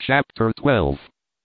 Chapter 12.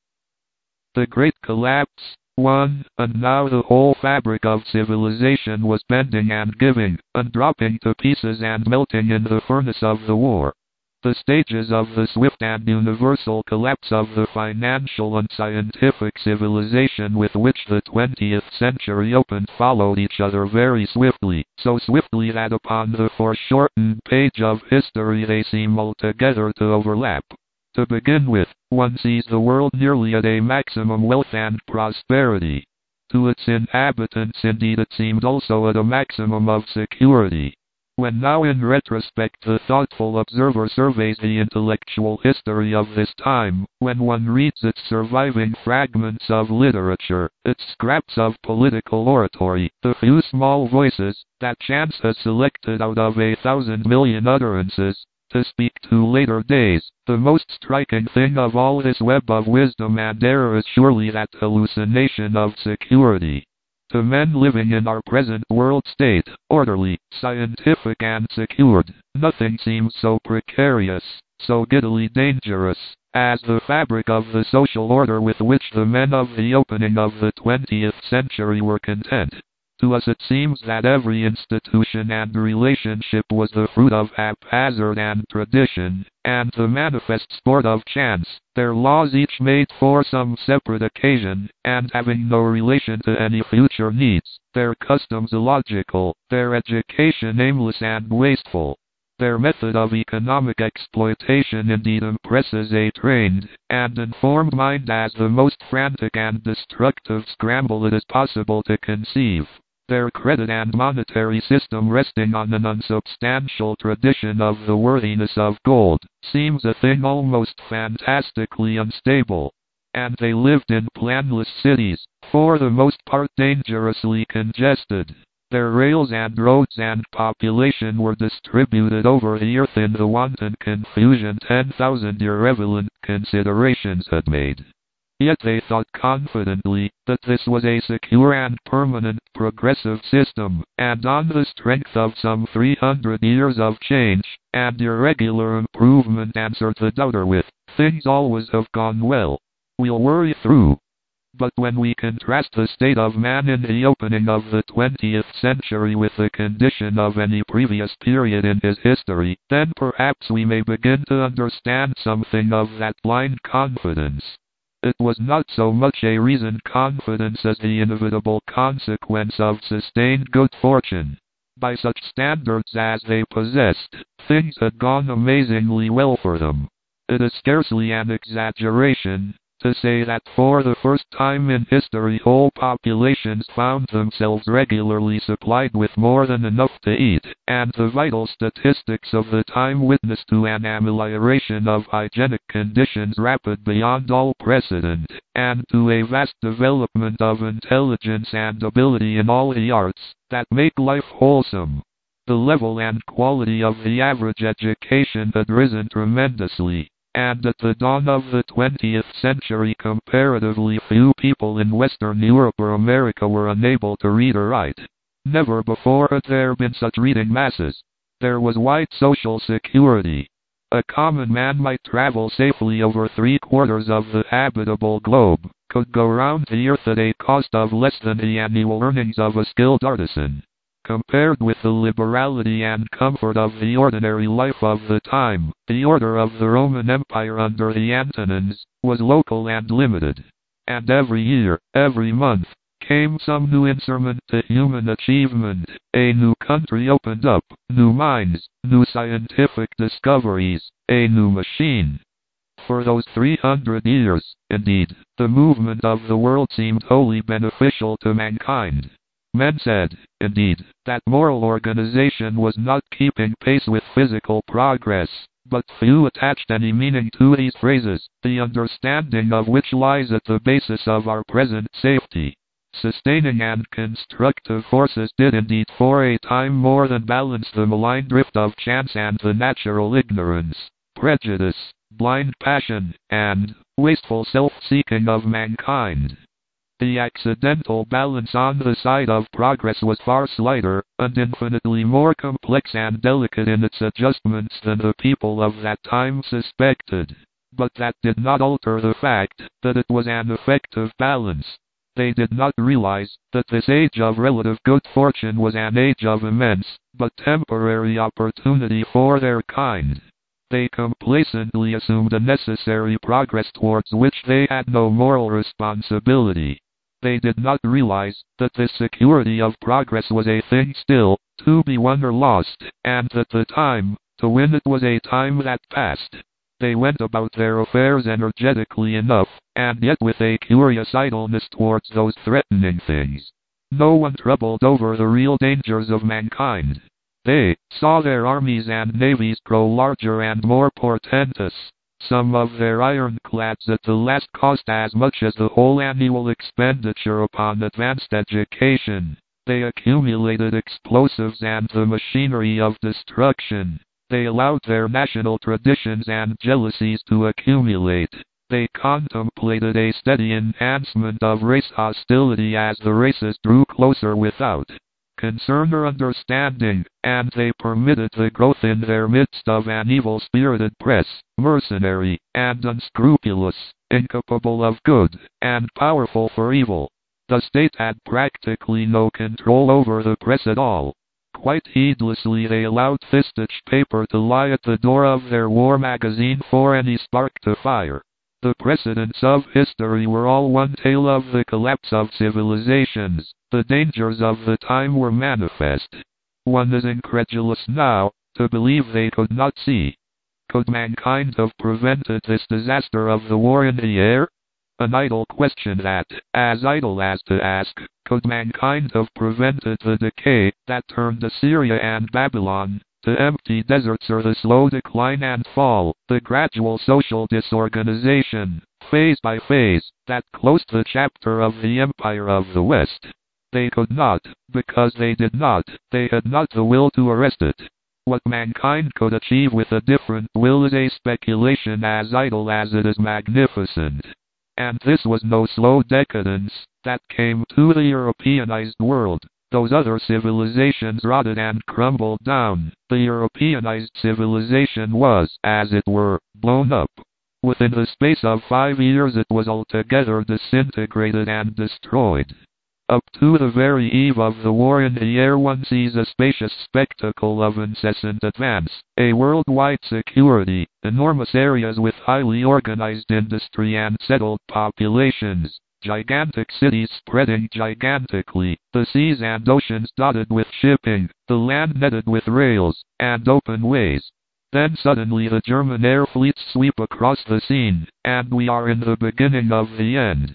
The Great Collapse. 1. And now the whole fabric of civilization was bending and giving, and dropping to pieces and melting in the furnace of the war. The stages of the swift and universal collapse of the financial and scientific civilization with which the 20th century opened followed each other very swiftly, so swiftly that upon the foreshortened page of history they seem altogether to overlap. To begin with, one sees the world nearly at a maximum wealth and prosperity. To its inhabitants indeed it seemed also at a maximum of security. When now in retrospect the thoughtful observer surveys the intellectual history of this time, when one reads its surviving fragments of literature, its scraps of political oratory, the few small voices that chance has selected out of 1,000 million utterances, to speak to later days, the most striking thing of all this web of wisdom and error is surely that hallucination of security. To men living in our present world state, orderly, scientific and secured, nothing seems so precarious, so giddily dangerous, as the fabric of the social order with which the men of the opening of the 20th century were content. To us it seems that every institution and relationship was the fruit of haphazard and tradition, and the manifest sport of chance, their laws each made for some separate occasion, and having no relation to any future needs, their customs illogical, their education aimless and wasteful. Their method of economic exploitation indeed impresses a trained and informed mind as the most frantic and destructive scramble it is possible to conceive. Their credit and monetary system, resting on an unsubstantial tradition of the worthiness of gold, seems a thing almost fantastically unstable. And they lived in planless cities, for the most part dangerously congested. Their rails and roads and population were distributed over the earth in the wanton confusion 10,000 irrelevant considerations had made. Yet they thought confidently that this was a secure and permanent progressive system, and on the strength of some 300 years of change and irregular improvement answered the doubter with, "Things always have gone well. We'll worry through." But when we contrast the state of man in the opening of the 20th century with the condition of any previous period in his history, then perhaps we may begin to understand something of that blind confidence. It was not so much a reasoned confidence as the inevitable consequence of sustained good fortune. By such standards as they possessed, things had gone amazingly well for them. It is scarcely an exaggeration to say that for the first time in history whole populations found themselves regularly supplied with more than enough to eat, and the vital statistics of the time witnessed to an amelioration of hygienic conditions rapid beyond all precedent, and to a vast development of intelligence and ability in all the arts that make life wholesome. The level and quality of the average education had risen tremendously. And at the dawn of the 20th century comparatively few people in Western Europe or America were unable to read or write. Never before had there been such reading masses. There was wide social security. A common man might travel safely over 3/4 of the habitable globe, could go round the earth at a cost of less than the annual earnings of a skilled artisan. Compared with the liberality and comfort of the ordinary life of the time, the order of the Roman Empire under the Antonines was local and limited. And every year, every month, came some new instrument to human achievement. A new country opened up, new mines, new scientific discoveries, a new machine. For those 300 years, indeed, the movement of the world seemed wholly beneficial to mankind. Men said, indeed, that moral organization was not keeping pace with physical progress, but few attached any meaning to these phrases, the understanding of which lies at the basis of our present safety. Sustaining and constructive forces did indeed for a time more than balance the malign drift of chance and the natural ignorance, prejudice, blind passion, and wasteful self-seeking of mankind. The accidental balance on the side of progress was far slighter, and infinitely more complex and delicate in its adjustments than the people of that time suspected. but that did not alter the fact that it was an effective balance. They did not realize that this age of relative good fortune was an age of immense, but temporary opportunity for their kind. They complacently assumed a necessary progress towards which they had no moral responsibility. They did not realize that this security of progress was a thing still to be won or lost, and that the time to win it was a time that passed. They went about their affairs energetically enough, and yet with a curious idleness towards those threatening things. No one troubled over the real dangers of mankind. They saw their armies and navies grow larger and more portentous. Some of their ironclads at the last cost as much as the whole annual expenditure upon advanced education. They accumulated explosives and the machinery of destruction. They allowed their national traditions and jealousies to accumulate. They contemplated a steady enhancement of race hostility as the races drew closer without concern or understanding, and they permitted the growth in their midst of an evil-spirited press, mercenary and unscrupulous, incapable of good, and powerful for evil. The state had practically no control over the press at all. Quite heedlessly they allowed Fistich paper to lie at the door of their war magazine for any spark to fire. The precedents of history were all one tale of the collapse of civilizations. The dangers of the time were manifest. One is incredulous now to believe they could not see. Could mankind have prevented this disaster of the war in the air? An idle question that, as idle as to ask, could mankind have prevented the decay that turned Assyria and Babylon to empty deserts, or the slow decline and fall, the gradual social disorganization, phase by phase, that closed the chapter of the Empire of the West? They could not, because they did not, they had not the will to arrest it. What mankind could achieve with a different will is a speculation as idle as it is magnificent. And this was no slow decadence that came to the Europeanized world. Those other civilizations rotted and crumbled down. The Europeanized civilization was, as it were, blown up. Within the space of 5 years it was altogether disintegrated and destroyed. Up to the very eve of the war in the air one sees a spacious spectacle of incessant advance, a worldwide security, enormous areas with highly organized industry and settled populations, gigantic cities spreading gigantically, the seas and oceans dotted with shipping, the land netted with rails and open ways. Then suddenly the German air fleets sweep across the scene, and we are in the beginning of the end.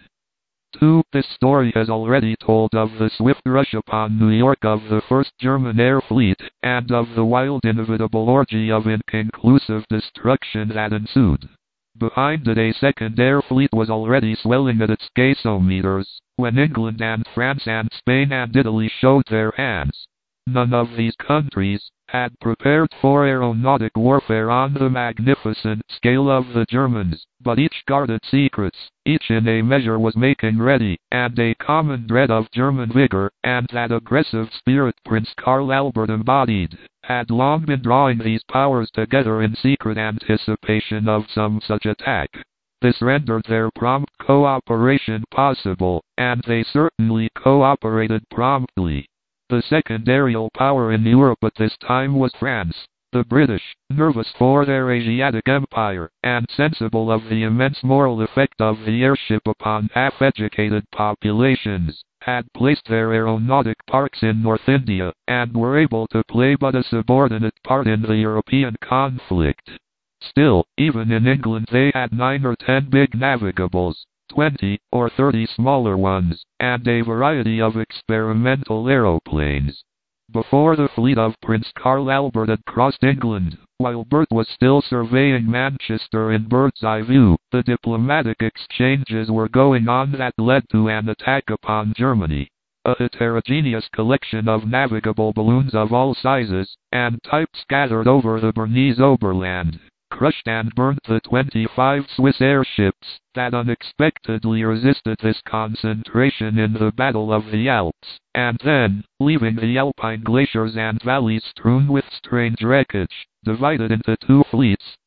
2. This story has already told of the swift rush upon New York of the first German air fleet, and of the wild inevitable orgy of inconclusive destruction that ensued. Behind it a second air fleet was already swelling at its gasometers, when England and France and Spain and Italy showed their hands. None of these countries had prepared for aeronautic warfare on the magnificent scale of the Germans, but each guarded secrets, each in a measure was making ready, and a common dread of German vigor, and that aggressive spirit Prince Karl Albert embodied, had long been drawing these powers together in secret anticipation of some such attack. This rendered their prompt cooperation possible, and they certainly cooperated promptly. The second aerial power in Europe at this time was France. The British, nervous for their Asiatic empire, and sensible of the immense moral effect of the airship upon half-educated populations, had placed their aeronautic parks in North India, and were able to play but a subordinate part in the European conflict. Still, even in England they had 9 or 10 big navigables, 20 or 30 smaller ones, and a variety of experimental aeroplanes. Before the fleet of Prince Karl Albert had crossed England, while Bert was still surveying Manchester in bird's eye view, the diplomatic exchanges were going on that led to an attack upon Germany. A heterogeneous collection of navigable balloons of all sizes and types scattered over the Bernese Oberland crushed and burnt the 25 Swiss airships that unexpectedly resisted this concentration in the Battle of the Alps, and then, leaving the Alpine glaciers and valleys strewn with strange wreckage, divided into 2 fleets,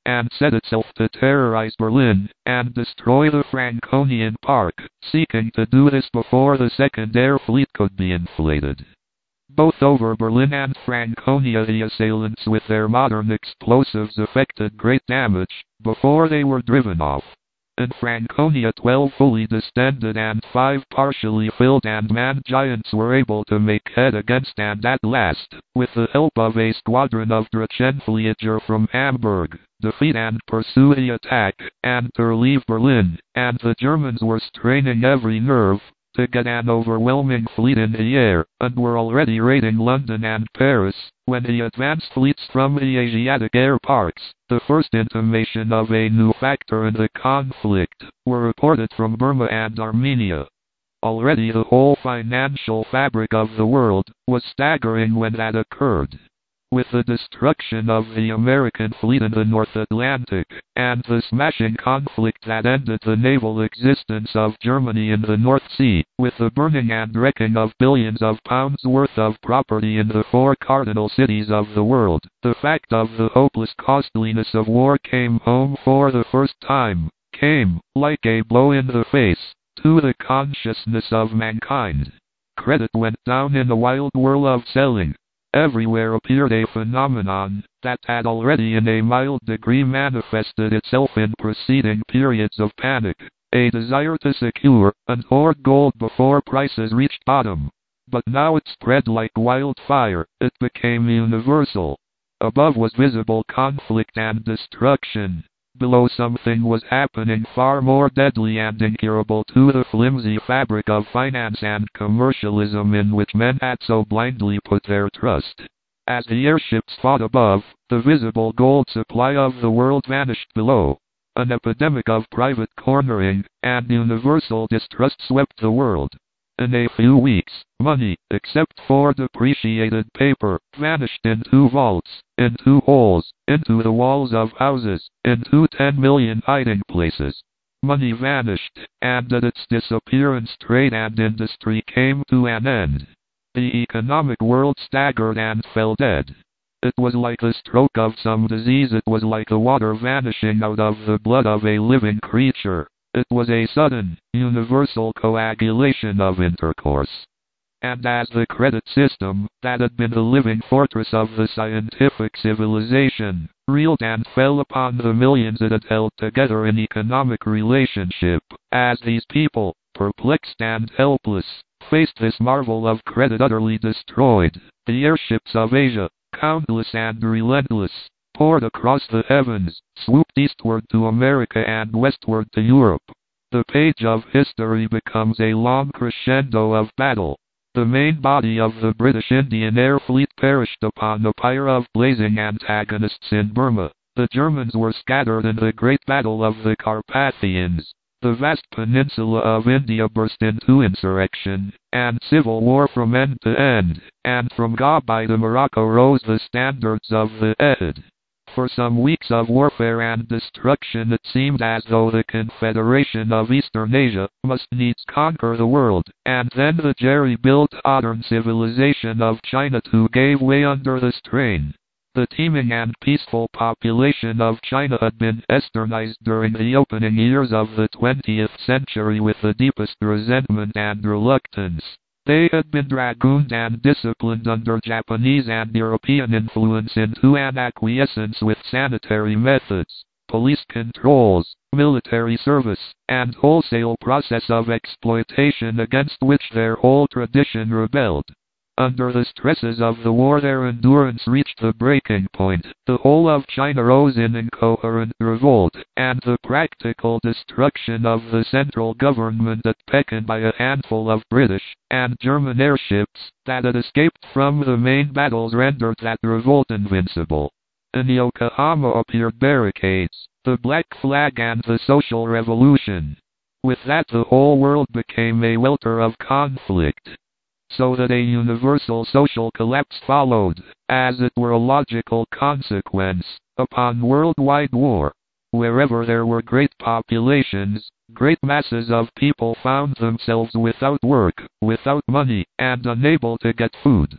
and set itself to terrorize Berlin and destroy the Franconian Park, seeking to do this before the Second Air Fleet could be inflated. Both over Berlin and Franconia the assailants with their modern explosives effected great damage before they were driven off. In Franconia 12 fully distended and 5 partially filled and manned giants were able to make head against and at last, with the help of a squadron of Drachenflieger from Hamburg, defeat and pursue the attack, and to relieve Berlin, and the Germans were straining every nerve to get an overwhelming fleet in the air, and were already raiding London and Paris, when the advanced fleets from the Asiatic air parks, the first intimation of a new factor in the conflict, were reported from Burma and Armenia. Already the whole financial fabric of the world was staggering when that occurred. With the destruction of the American fleet in the North Atlantic, and the smashing conflict that ended the naval existence of Germany in the North Sea, with the burning and wrecking of billions of pounds worth of property in the 4 cardinal cities of the world, the fact of the hopeless costliness of war came home for the first time, came, like a blow in the face, to the consciousness of mankind. Credit went down in the wild whirl of selling. Everywhere appeared a phenomenon that had already in a mild degree manifested itself in preceding periods of panic, a desire to secure and hoard gold before prices reached bottom. But now it spread like wildfire, it became universal. Above was visible conflict and destruction. Below something was happening far more deadly and incurable to the flimsy fabric of finance and commercialism in which men had so blindly put their trust. As the airships fought above, the visible gold supply of the world vanished below. An epidemic of private cornering and universal distrust swept the world. In a few weeks, money, except for depreciated paper, vanished into vaults, into holes, into the walls of houses, into 10 million hiding places. Money vanished, and at its disappearance trade and industry came to an end. The economic world staggered and fell dead. It was like the stroke of some disease, it was like the water vanishing out of the blood of a living creature. It was a sudden, universal coagulation of intercourse. And as the credit system, that had been the living fortress of the scientific civilization, reeled and fell upon the millions it had held together in economic relationship, as these people, perplexed and helpless, faced this marvel of credit utterly destroyed, the airships of Asia, countless and relentless, poured across the heavens, swooped eastward to America and westward to Europe. The page of history becomes a long crescendo of battle. The main body of the British Indian Air Fleet perished upon the pyre of blazing antagonists in Burma. The Germans were scattered in the great battle of the Carpathians. The vast peninsula of India burst into insurrection and civil war from end to end, and from Gabay to Morocco rose the standards of the Ehad. For some weeks of warfare and destruction it seemed as though the Confederation of Eastern Asia must needs conquer the world, and then the jerry-built modern civilization of China too gave way under the strain. The teeming and peaceful population of China had been westernized during the opening years of the 20th century with the deepest resentment and reluctance. They had been dragooned and disciplined under Japanese and European influence into an acquiescence with sanitary methods, police controls, military service, and wholesale process of exploitation against which their whole tradition rebelled. Under the stresses of the war their endurance reached the breaking point. The whole of China rose in incoherent revolt, and the practical destruction of the central government at Pekin by a handful of British and German airships that had escaped from the main battles rendered that revolt invincible. In Yokohama appeared barricades, the black flag and the social revolution. With that the whole world became a welter of conflict. So that a universal social collapse followed, as it were a logical consequence, upon worldwide war. Wherever there were great populations, great masses of people found themselves without work, without money, and unable to get food.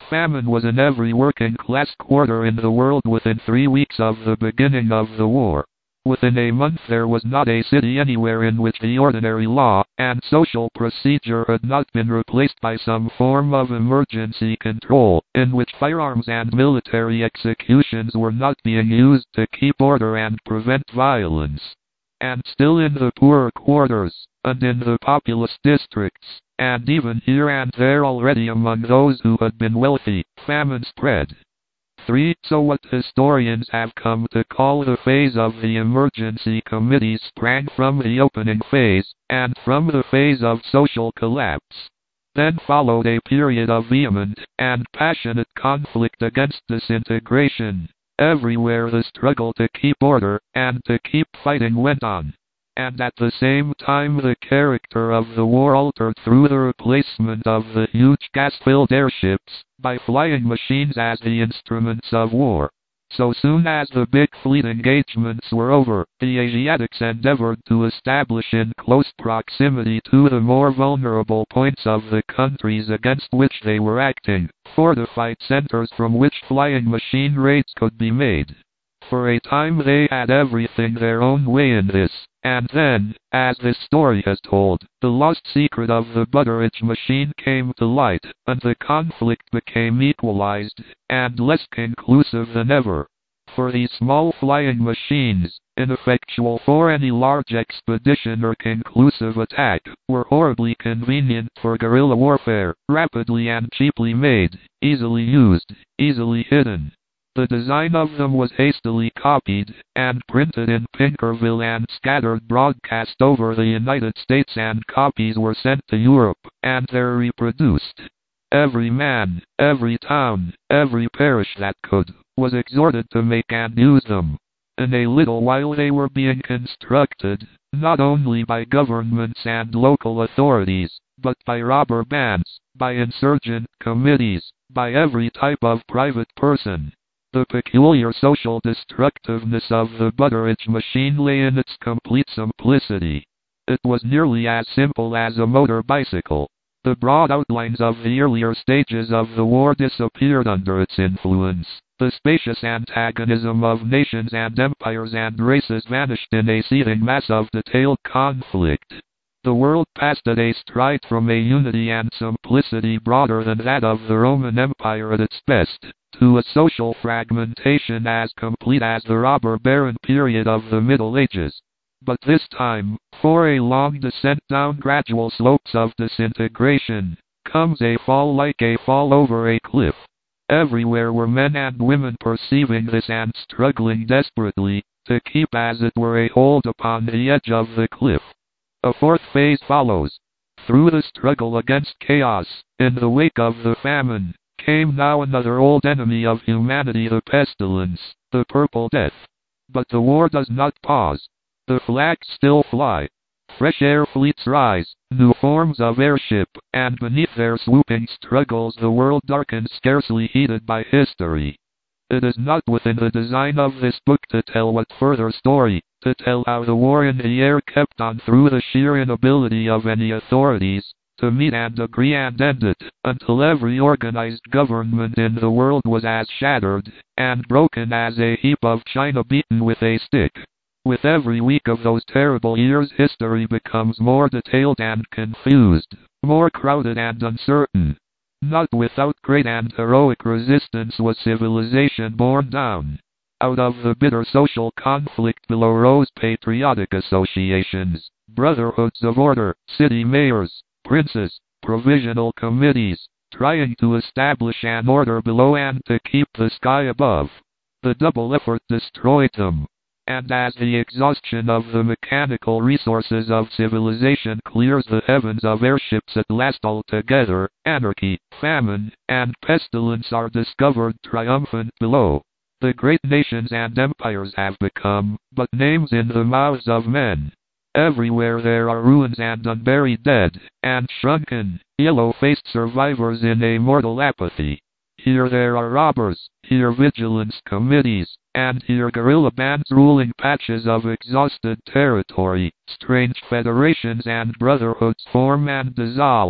Famine was in every working-class quarter in the world within 3 weeks of the beginning of the war. Within a month there was not a city anywhere in which the ordinary law and social procedure had not been replaced by some form of emergency control, in which firearms and military executions were not being used to keep order and prevent violence. And still in the poorer quarters, and in the populous districts, and even here and there already among those who had been wealthy, famine spread. 3. So what historians have come to call the phase of the emergency committees sprang from the opening phase, and from the phase of social collapse. Then followed a period of vehement and passionate conflict against disintegration. Everywhere the struggle to keep order and to keep fighting went on. And at the same time the character of the war altered through the replacement of the huge gas-filled airships by flying machines as the instruments of war. So soon as the big fleet engagements were over, the Asiatics endeavored to establish in close proximity to the more vulnerable points of the countries against which they were acting, fortified centers from which flying machine raids could be made. For a time they had everything their own way in this, and then, as this story has told, the lost secret of the Butteridge machine came to light, and the conflict became equalized, and less conclusive than ever. For these small flying machines, ineffectual for any large expedition or conclusive attack, were horribly convenient for guerrilla warfare, rapidly and cheaply made, easily used, easily hidden. The design of them was hastily copied, and printed in Pinkerville and scattered broadcast over the United States, and copies were sent to Europe, and there reproduced. Every man, every town, every parish that could, was exhorted to make and use them. In a little while they were being constructed, not only by governments and local authorities, but by robber bands, by insurgent committees, by every type of private person. The peculiar social destructiveness of the Butteridge machine lay in its complete simplicity. It was nearly as simple as a motor bicycle. The broad outlines of the earlier stages of the war disappeared under its influence. The spacious antagonism of nations and empires and races vanished in a seething mass of detailed conflict. The world passed at a stride from a unity and simplicity broader than that of the Roman Empire at its best, to a social fragmentation as complete as the robber baron period of the Middle Ages. But this time, for a long descent down gradual slopes of disintegration, comes a fall like a fall over a cliff. Everywhere were men and women perceiving this and struggling desperately to keep as it were a hold upon the edge of the cliff. A fourth phase follows. Through the struggle against chaos, in the wake of the famine, came now another old enemy of humanity, the pestilence, the Purple Death. But the war does not pause. The flags still fly. Fresh air fleets rise, new forms of airship, and beneath their swooping struggles the world darkens, scarcely heeded by history. It is not within the design of this book to tell what further story, to tell how the war in the air kept on through the sheer inability of any authorities to meet and agree and end it, until every organized government in the world was as shattered and broken as a heap of china beaten with a stick. With every week of those terrible years history becomes more detailed and confused, more crowded and uncertain. Not without great and heroic resistance was civilization borne down. Out of the bitter social conflict below rose patriotic associations, brotherhoods of order, city mayors, princes, provisional committees, trying to establish an order below and to keep the sky above. The double effort destroyed them. And as the exhaustion of the mechanical resources of civilization clears the heavens of airships at last altogether, anarchy, famine, and pestilence are discovered triumphant below. The great nations and empires have become but names in the mouths of men. Everywhere there are ruins and unburied dead, and shrunken, yellow-faced survivors in a mortal apathy. Here there are robbers, here vigilance committees, and here guerrilla bands ruling patches of exhausted territory. Strange federations and brotherhoods form and dissolve,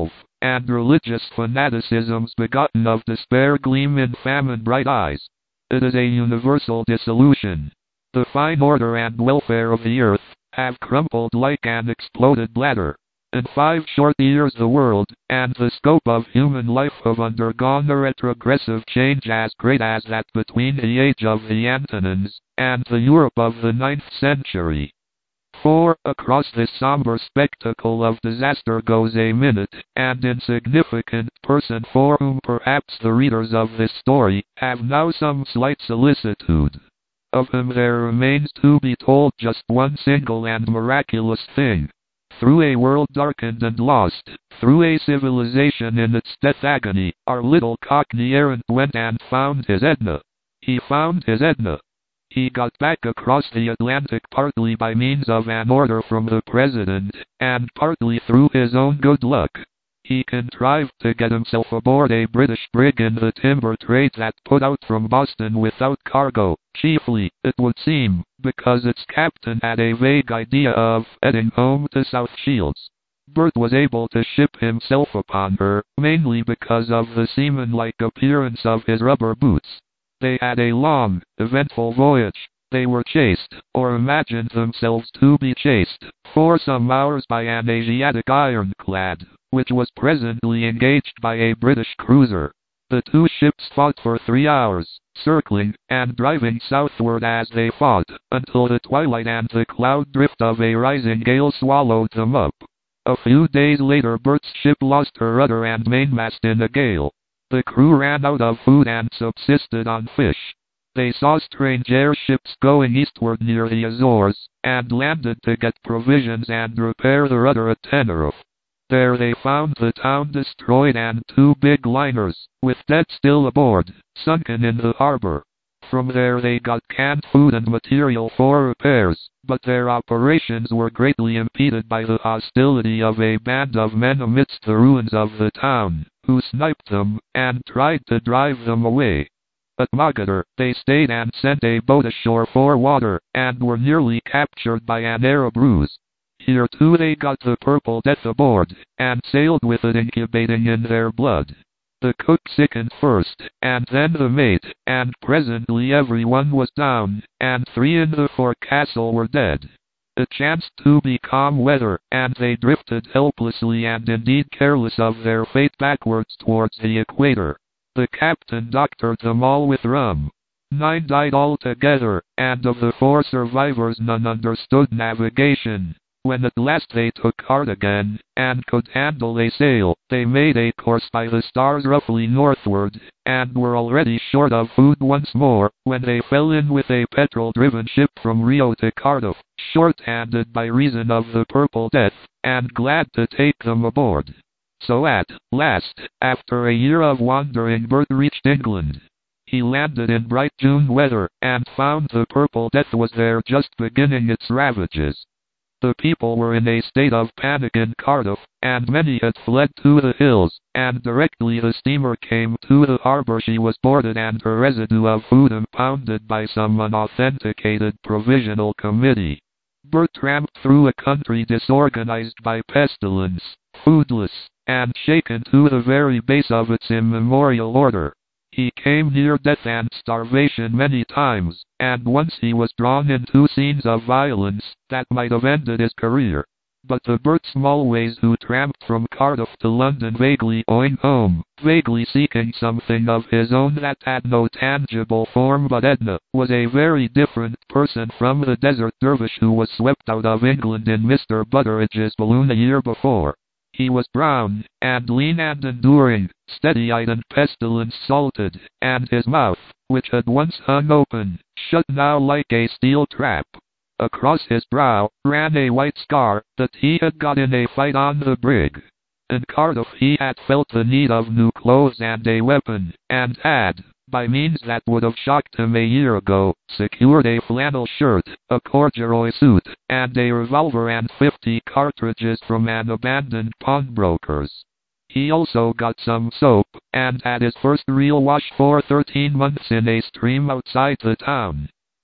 and religious fanaticisms begotten of despair gleam in famine-bright eyes. It is a universal dissolution. The fine order and welfare of the earth have crumpled like an exploded bladder. In 5 short years the world and the scope of human life have undergone a retrogressive change as great as that between the age of the Antonines and the Europe of the 9th century. For, across this somber spectacle of disaster goes a minute and insignificant person for whom perhaps the readers of this story have now some slight solicitude. Of him there remains to be told just one single and miraculous thing. Through a world darkened and lost, through a civilization in its death agony, our little Cockney errant went and found his Edna. He found his Edna. He got back across the Atlantic partly by means of an order from the President, and partly through his own good luck. He contrived to get himself aboard a British brig in the timber trade that put out from Boston without cargo, chiefly, it would seem, because its captain had a vague idea of heading home to South Shields. Bert was able to ship himself upon her, mainly because of the seaman-like appearance of his rubber boots. They had a long, eventful voyage. They were chased, or imagined themselves to be chased, for some hours by an Asiatic ironclad, which was presently engaged by a British cruiser. The 2 ships fought for 3 hours, circling and driving southward as they fought, until the twilight and the cloud drift of a rising gale swallowed them up. A few days later Bert's ship lost her rudder and mainmast in a gale. The crew ran out of food and subsisted on fish. They saw strange airships going eastward near the Azores, and landed to get provisions and repair the rudder at Tenerife. There they found the town destroyed and 2 big liners, with dead still aboard, sunken in the harbor. From there they got canned food and material for repairs, but their operations were greatly impeded by the hostility of a band of men amidst the ruins of the town, who sniped them and tried to drive them away. At Mogador, they stayed and sent a boat ashore for water, and were nearly captured by an Arab ruse. Here too they got the Purple Death aboard, and sailed with it incubating in their blood. The cook sickened first, and then the mate, and presently everyone was down, and 3 in the forecastle were dead. It chanced to be calm weather, and they drifted helplessly and indeed careless of their fate backwards towards the equator. The captain doctored them all with rum. 9 died altogether, and of the 4 survivors none understood navigation. When at last they took heart again, and could handle a sail, they made a course by the stars roughly northward, and were already short of food once more, when they fell in with a petrol-driven ship from Rio to Cardiff, short-handed by reason of the Purple Death, and glad to take them aboard. So at last, after a year of wandering, Bert reached England. He landed in bright June weather, and found the Purple Death was there just beginning its ravages. The people were in a state of panic in Cardiff, and many had fled to the hills, and directly the steamer came to the harbor she was boarded and her residue of food impounded by some unauthenticated provisional committee. Bert tramped through a country disorganized by pestilence, foodless, and shaken to the very base of its immemorial order. He came near death and starvation many times, and once he was drawn into scenes of violence that might have ended his career. But the Bert Smallways who tramped from Cardiff to London vaguely going home, vaguely seeking something of his own that had no tangible form but Edna, was a very different person from the desert dervish who was swept out of England in Mr. Butteridge's balloon a year before. He was brown, and lean and enduring, steady-eyed and pestilence-salted, and his mouth, which had once hung open, shut now like a steel trap. Across his brow ran a white scar that he had got in a fight on the brig. In Cardiff he had felt the need of new clothes and a weapon, and had, by means that would have shocked him a year ago, secured a flannel shirt, a corduroy suit, and a revolver and 50 cartridges from an abandoned pawnbroker's. He also got some soap, and had his first real wash for 13 months in a stream outside the town.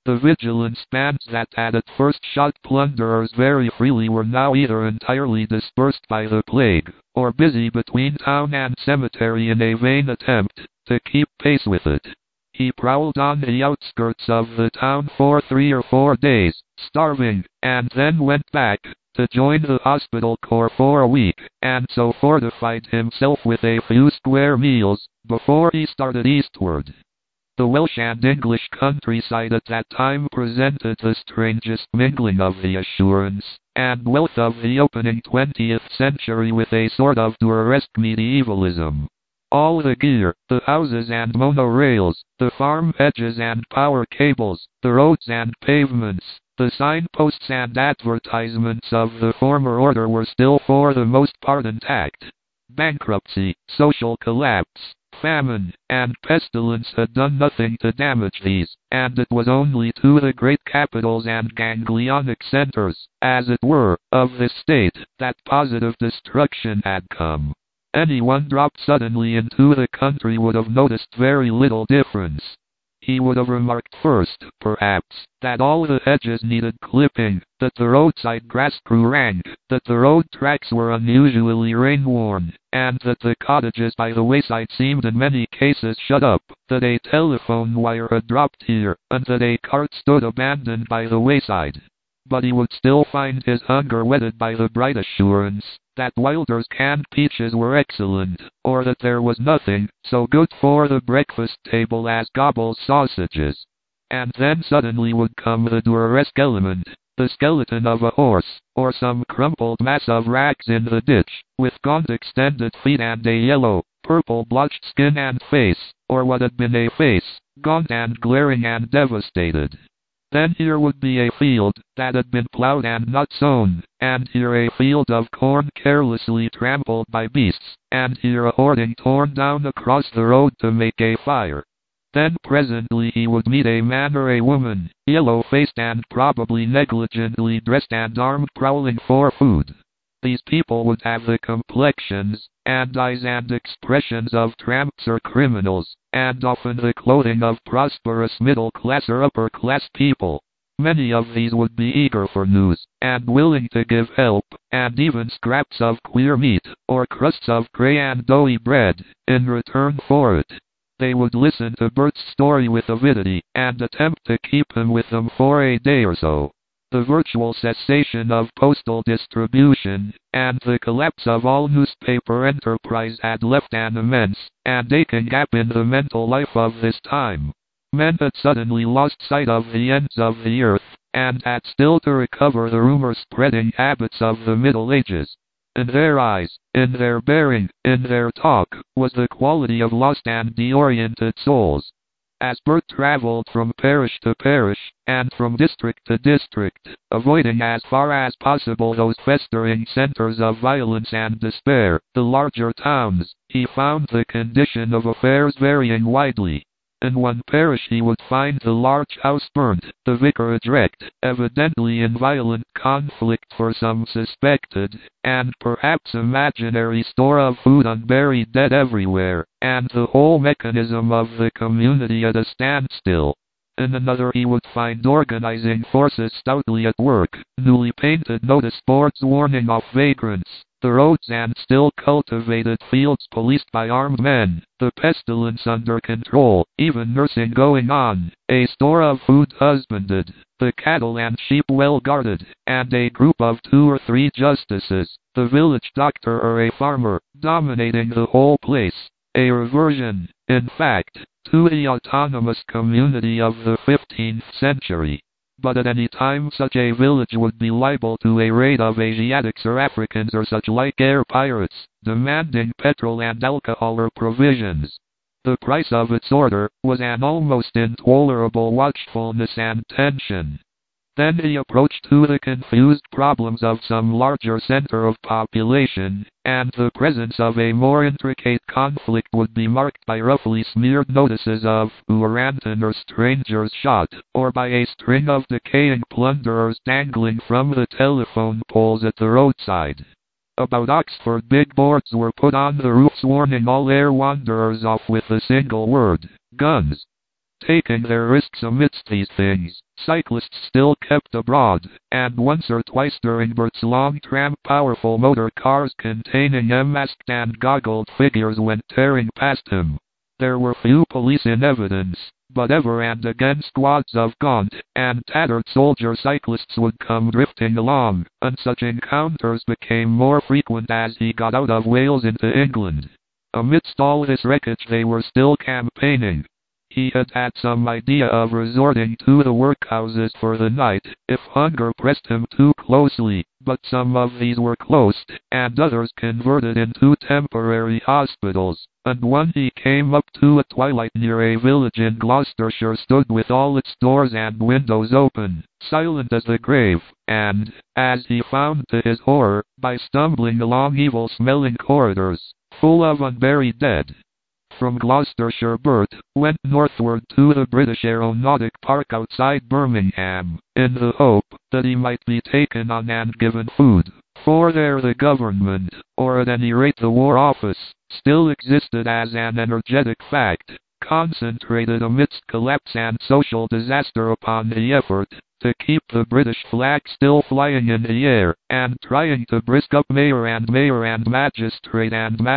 The vigilance bands that had at first shot plunderers very freely were now either entirely dispersed by the plague, or busy between town and cemetery in a vain attempt to keep pace with it. He prowled on the outskirts of the town for 3 or 4 days, starving, and then went back to join the hospital corps for a week, and so fortified himself with a few square meals before he started eastward. The Welsh and English countryside at that time presented the strangest mingling of the assurance and wealth of the opening 20th century with a sort of Duresque medievalism. All the gear, the houses and monorails, the farm hedges and power cables, the roads and pavements, the signposts and advertisements of the former order were still for the most part intact. Bankruptcy, social collapse, famine, and pestilence had done nothing to damage these, and it was only to the great capitals and ganglionic centers, as it were, of the state, that positive destruction had come. Anyone dropped suddenly into the country would have noticed very little difference. He would have remarked first, perhaps, that all the hedges needed clipping, that the roadside grass grew rank, that the road tracks were unusually rain-worn, and that the cottages by the wayside seemed in many cases shut up, that a telephone wire had dropped here, and that a cart stood abandoned by the wayside. But he would still find his hunger whetted by the bright assurance that Wilder's canned peaches were excellent, or that there was nothing so good for the breakfast table as Gobble's sausages. And then suddenly would come the Duresque element, the skeleton of a horse, or some crumpled mass of rags in the ditch, with gaunt extended feet and a yellow, purple-blotched skin and face, or what had been a face, gaunt and glaring and devastated. Then here would be a field that had been plowed and not sown, and here a field of corn carelessly trampled by beasts, and here a hoarding torn down across the road to make a fire. Then presently he would meet a man or a woman, yellow-faced and probably negligently dressed and armed, prowling for food. These people would have the complexions, and eyes and expressions of tramps or criminals, and often the clothing of prosperous middle-class or upper-class people. Many of these would be eager for news, and willing to give help, and even scraps of queer meat, or crusts of grey and doughy bread, in return for it. They would listen to Bert's story with avidity, and attempt to keep him with them for a day or so. The virtual cessation of postal distribution, and the collapse of all newspaper enterprise had left an immense and aching gap in the mental life of this time. Men had suddenly lost sight of the ends of the earth, and had still to recover the rumor-spreading habits of the Middle Ages. In their eyes, in their bearing, in their talk, was the quality of lost and deoriented souls. As Bert traveled from parish to parish, and from district to district, avoiding as far as possible those festering centers of violence and despair, the larger towns, he found the condition of affairs varying widely. In one parish he would find the large house burnt, the vicarage wrecked, evidently in violent conflict for some suspected, and perhaps imaginary store of food unburied dead everywhere, and the whole mechanism of the community at a standstill. In another he would find organizing forces stoutly at work, newly painted notice boards warning off vagrants, the roads and still cultivated fields policed by armed men, the pestilence under control, even nursing going on, a store of food husbanded, the cattle and sheep well guarded, and a group of 2 or 3 justices, the village doctor or a farmer, dominating the whole place. A reversion, in fact, to the autonomous community of the 15th century. But at any time such a village would be liable to a raid of Asiatics or Africans or such like air pirates, demanding petrol and alcohol or provisions. The price of its order was an almost intolerable watchfulness and tension. Then he approached to the confused problems of some larger center of population, and the presence of a more intricate conflict would be marked by roughly smeared notices of Urantan or strangers shot, or by a string of decaying plunderers dangling from the telephone poles at the roadside. About Oxford big boards were put on the roofs warning all air wanderers off with the single word, guns. taking their risks amidst these things. Cyclists still kept abroad, and once or twice during Bert's long tramp powerful motor cars containing masked and goggled figures went tearing past him. There were few police in evidence, but ever and again squads of gaunt and tattered soldier cyclists would come drifting along, and such encounters became more frequent as he got out of Wales into England. Amidst all this wreckage they were still campaigning. He had had some idea of resorting to the workhouses for the night, if hunger pressed him too closely, but some of these were closed, and others converted into temporary hospitals, and one he came up to at twilight near a village in Gloucestershire stood with all its doors and windows open, silent as the grave, and, as he found to his horror, by stumbling along evil-smelling corridors, full of unburied dead. From Gloucestershire Bert went northward to the British Aeronautic Park outside Birmingham, in the hope that he might be taken on and given food, for there the government, or at any rate the War Office, still existed as an energetic fact, concentrated amidst collapse and social disaster upon the effort to keep the British flag still flying in the air, and trying to brisk up mayor and magistrate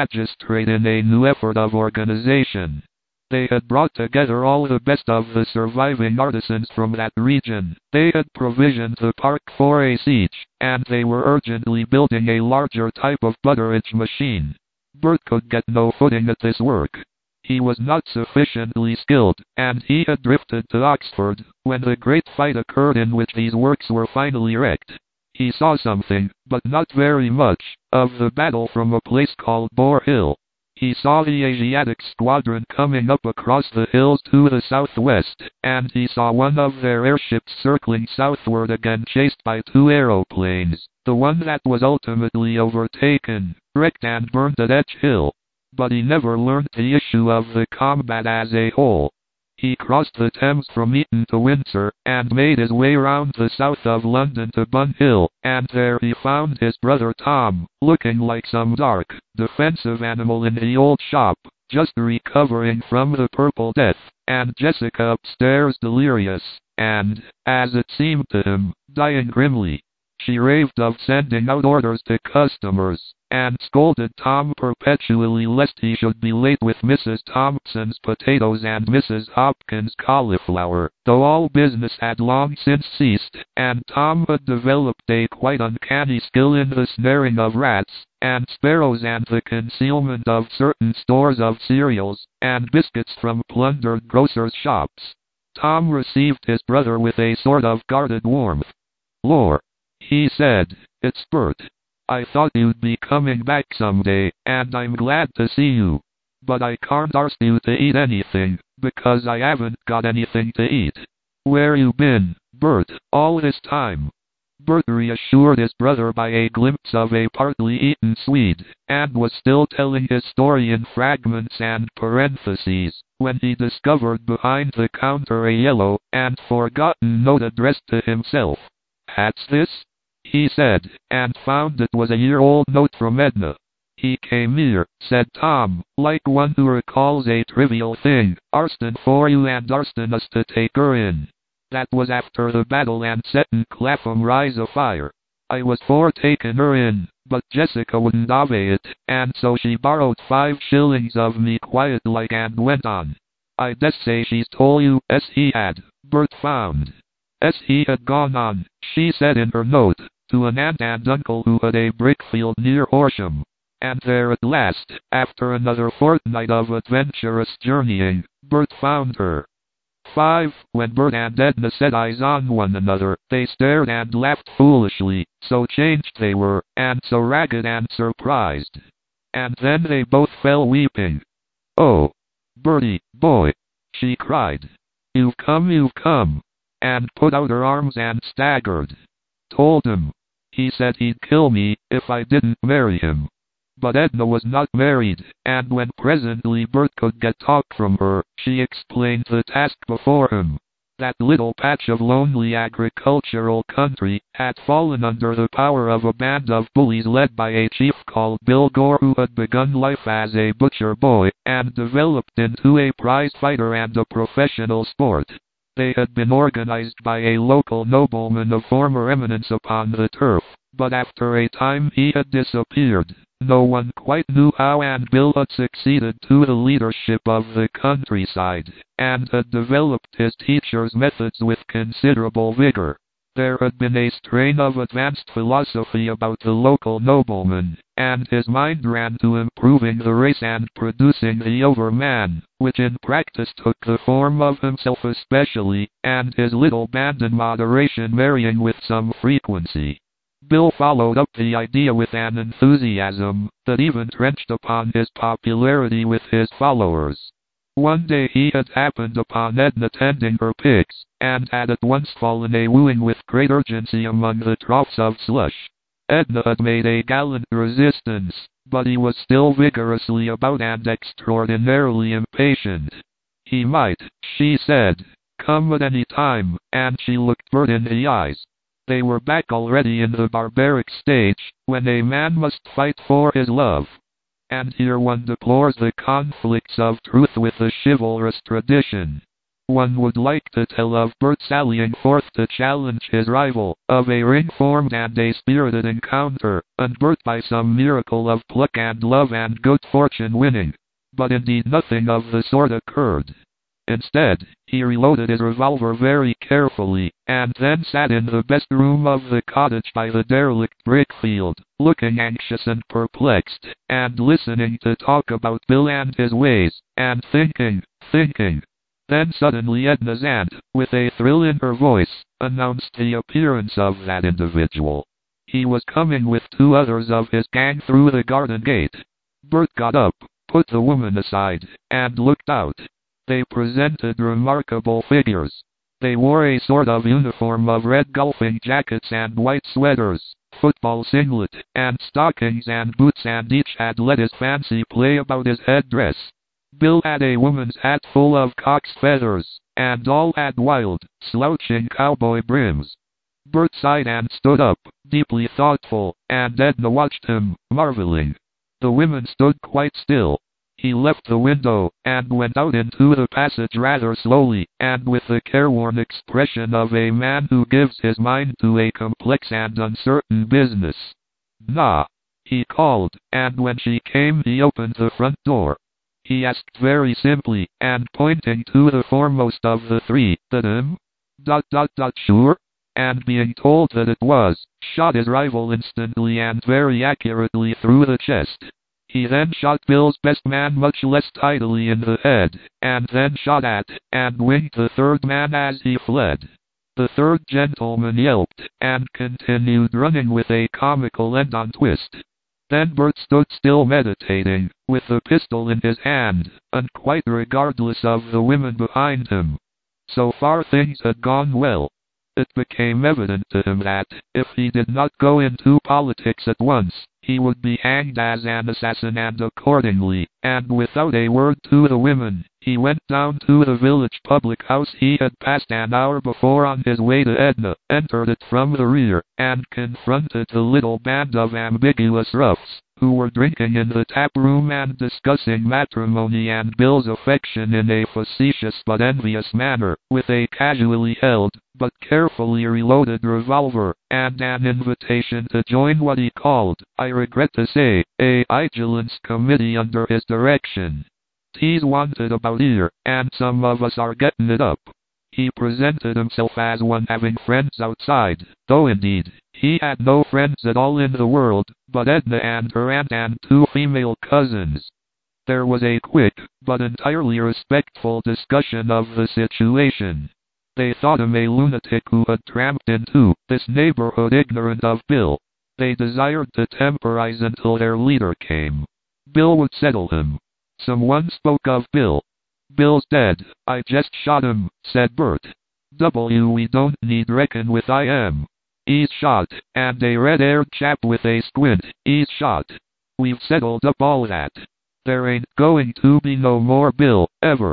in a new effort of organization. They had brought together all the best of the surviving artisans from that region. They had provisioned the park for a siege, and they were urgently building a larger type of butteridge machine. Bert could get no footing at this work. He was not sufficiently skilled, and he had drifted to Oxford when the great fight occurred in which these works were finally wrecked. He saw something, but not very much, of the battle from a place called Boar Hill. He saw the Asiatic squadron coming up across the hills to the southwest, and he saw one of their airships circling southward again chased by two aeroplanes, the one that was ultimately overtaken, wrecked and burned at Edge Hill. But he never learned the issue of the combat as a whole. He crossed the Thames from Eton to Windsor, and made his way round the south of London to Bun Hill, and there he found his brother Tom, looking like some dark, defensive animal in the old shop, just recovering from the Purple Death, and Jessica upstairs delirious, and, as it seemed to him, dying grimly. She raved of sending out orders to customers, and scolded Tom perpetually lest he should be late with Mrs. Thompson's potatoes and Mrs. Hopkins' cauliflower, though all business had long since ceased, and Tom had developed a quite uncanny skill in the snaring of rats and sparrows and the concealment of certain stores of cereals and biscuits from plundered grocers' shops. Tom received his brother with a sort of guarded warmth. "Lor," he said, "it's Bert. I thought you'd be coming back someday, and I'm glad to see you. But I can't arst you to eat anything, because I haven't got anything to eat. Where you been, Bert, all this time?" Bert reassured his brother by a glimpse of a partly eaten Swede, and was still telling his story in fragments and parentheses, when he discovered behind the counter a yellow and forgotten note addressed to himself. "Hat's this?" he said, and found it was a year-old note from Edna. "He came here," said Tom, like one who recalls a trivial thing, "arstin' for you and arstin' us to take her in. That was after the battle and settin' Clapham Rise afire. I was for taking her in, but Jessica wouldn't obey it, and so she borrowed 5 shillings of me quiet like and went on. I dessay she's told you, as he had," Bert found. As he had gone on, she said in her note, to an aunt and uncle who had a brickfield near Horsham. And there at last, after another fortnight of adventurous journeying, Bert found her. 5. When Bert and Edna set eyes on one another, they stared and laughed foolishly, so changed they were, and so ragged and surprised. And then they both fell weeping. "Oh, Bertie, boy," she cried. You've come," and put out her arms and staggered. "Told him. He said he'd kill me if I didn't marry him." But Edna was not married, and when presently Bert could get talk from her, she explained the task before him. That little patch of lonely agricultural country had fallen under the power of a band of bullies led by a chief called Bill Gore, who had begun life as a butcher boy and developed into a prize fighter and a professional sport. They had been organized by a local nobleman of former eminence upon the turf, but after a time he had disappeared. No one quite knew how, and Bill had succeeded to the leadership of the countryside, and had developed his teacher's methods with considerable vigor. There had been a strain of advanced philosophy about the local nobleman, and his mind ran to improving the race and producing the overman, which in practice took the form of himself especially, and his little band in moderation marrying with some frequency. Bill followed up the idea with an enthusiasm that even trenched upon his popularity with his followers. One day he had happened upon Edna tending her pigs, and had at once fallen a wooing with great urgency among the troughs of slush. Edna had made a gallant resistance, but he was still vigorously about and extraordinarily impatient. He might, she said, come at any time, and she looked Bert in the eyes. They were back already in the barbaric stage, when a man must fight for his love. And here one deplores the conflicts of truth with the chivalrous tradition. One would like to tell of Bert sallying forth to challenge his rival, of a ring formed and a spirited encounter, and Bert by some miracle of pluck and love and good fortune winning. But indeed nothing of the sort occurred. Instead, he reloaded his revolver very carefully, and then sat in the best room of the cottage by the derelict brickfield, looking anxious and perplexed, and listening to talk about Bill and his ways, and thinking. Then suddenly Edna's aunt, with a thrill in her voice, announced the appearance of that individual. He was coming with two others of his gang through the garden gate. Bert got up, put the woman aside, and looked out. They presented remarkable figures. They wore a sort of uniform of red golfing jackets and white sweaters, football singlet, and stockings and boots, and each had let his fancy play about his headdress. Bill had a woman's hat full of cock's feathers, and all had wild, slouching cowboy brims. Bert sighed and stood up, deeply thoughtful, and Edna watched him, marveling. The women stood quite still. He left the window, and went out into the passage rather slowly, and with the careworn expression of a man who gives his mind to a complex and uncertain business. "Na," he called, and when she came he opened the front door. He asked very simply, and pointing to the foremost of the three, "That him? ... Sure?" And being told that it was, shot his rival instantly and very accurately through the chest. He then shot Bill's best man much less tidily in the head, and then shot at, and winged the third man as he fled. The third gentleman yelped, and continued running with a comical end-on twist. Then Bert stood still meditating, with the pistol in his hand, and quite regardless of the women behind him. So far things had gone well. It became evident to him that, if he did not go into politics at once, he would be hanged as an assassin, and accordingly, and without a word to the women, he went down to the village public house he had passed an hour before on his way to Edna, entered it from the rear, and confronted the little band of ambiguous roughs, who were drinking in the tap room and discussing matrimony and Bill's affection in a facetious but envious manner, with a casually held, but carefully reloaded revolver, and an invitation to join what he called, I regret to say, a vigilance committee under his direction. Tea's wanted about here, and some of us are getting it up. He presented himself as one having friends outside, though indeed, he had no friends at all in the world, but Edna and her aunt and two female cousins. There was a quick, but entirely respectful discussion of the situation. They thought him a lunatic who had tramped into this neighborhood ignorant of Bill. They desired to temporize until their leader came. Bill would settle him. Someone spoke of Bill. "Bill's dead, I just shot him," said Bert. "We don't need reckon with him. He's shot, and a red-haired chap with a squint, he's shot. We've settled up all that. There ain't going to be no more Bill, ever."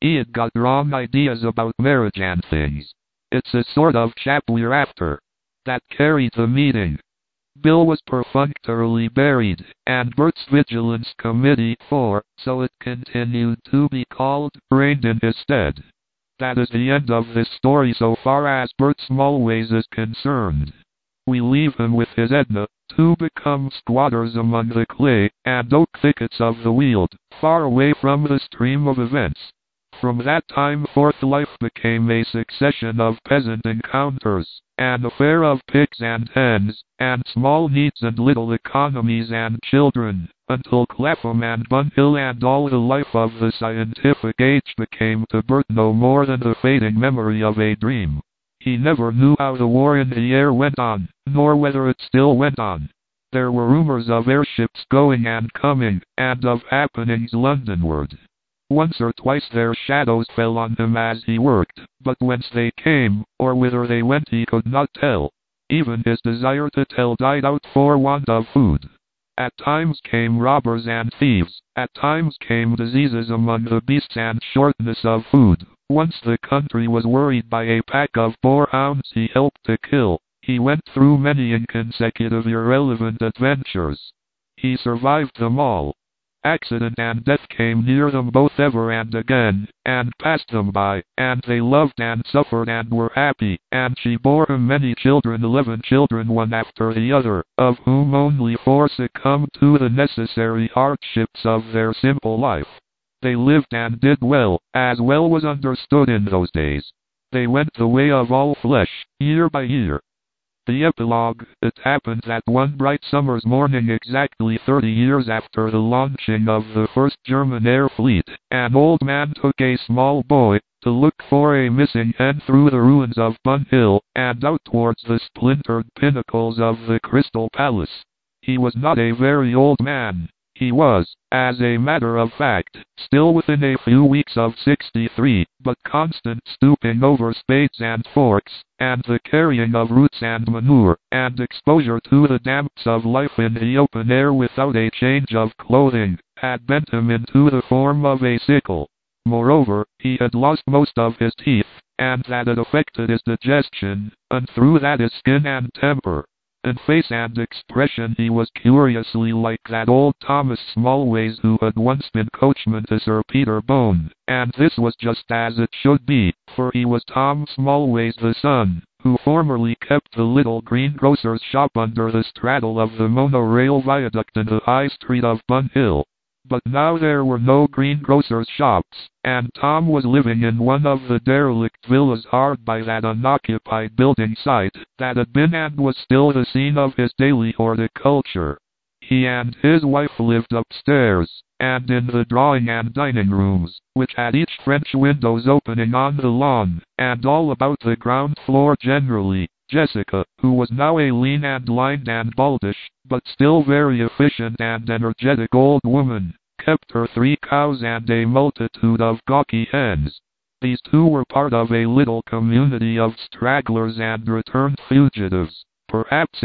He had got wrong ideas about marriage and things. It's a sort of chap we're after. That carried the meeting. Bill was perfunctorily buried, and Bert's Vigilance Committee, so it continued to be called, reigned in his stead. That is the end of this story so far as Bert Smallways is concerned. We leave him with his Edna, to become squatters among the clay and oak thickets of the Weald, far away from the stream of events. From that time forth life became a succession of peasant encounters, an affair of pigs and hens, and small needs and little economies and children, until Clapham and Bunhill and all the life of the scientific age became to Bert no more than the fading memory of a dream. He never knew how the war in the air went on, nor whether it still went on. There were rumors of airships going and coming, and of happenings Londonward. Once or twice their shadows fell on him as he worked, but whence they came, or whither they went he could not tell. Even his desire to tell died out for want of food. At times came robbers and thieves, at times came diseases among the beasts and shortness of food. Once the country was worried by a pack of boarhounds he helped to kill. He went through many inconsecutive irrelevant adventures. He survived them all. Accident and death came near them both ever and again, and passed them by, and they loved and suffered and were happy, and she bore him many children, 11 children one after the other, of whom only 4 succumbed to the necessary hardships of their simple life. They lived and did well, as well was understood in those days. They went the way of all flesh, year by year. The epilogue. It happened that one bright summer's morning, exactly 30 years after the launching of the first German air fleet, an old man took a small boy to look for a missing hen through the ruins of Bunhill, and out towards the splintered pinnacles of the Crystal Palace. He was not a very old man. He was, as a matter of fact, still within a few weeks of 63, but constant stooping over spades and forks, and the carrying of roots and manure, and exposure to the damps of life in the open air without a change of clothing, had bent him into the form of a sickle. Moreover, he had lost most of his teeth, and that had affected his digestion, and through that his skin and temper. In face and expression he was curiously like that old Thomas Smallways who had once been coachman to Sir Peter Bone, and this was just as it should be, for he was Tom Smallways the son, who formerly kept the little greengrocer's shop under the straddle of the monorail viaduct in the High Street of Bunhill. But now there were no greengrocers' shops, and Tom was living in one of the derelict villas hard by that unoccupied building site that had been and was still the scene of his daily horticulture. He and his wife lived upstairs, and in the drawing and dining rooms, which had each French windows opening on the lawn, and all about the ground floor generally. Jessica, who was now a lean and lined and baldish, but still very efficient and energetic old woman, kept her 3 cows and a multitude of gawky hens. These 2 were part of a little community of stragglers and returned fugitives, perhaps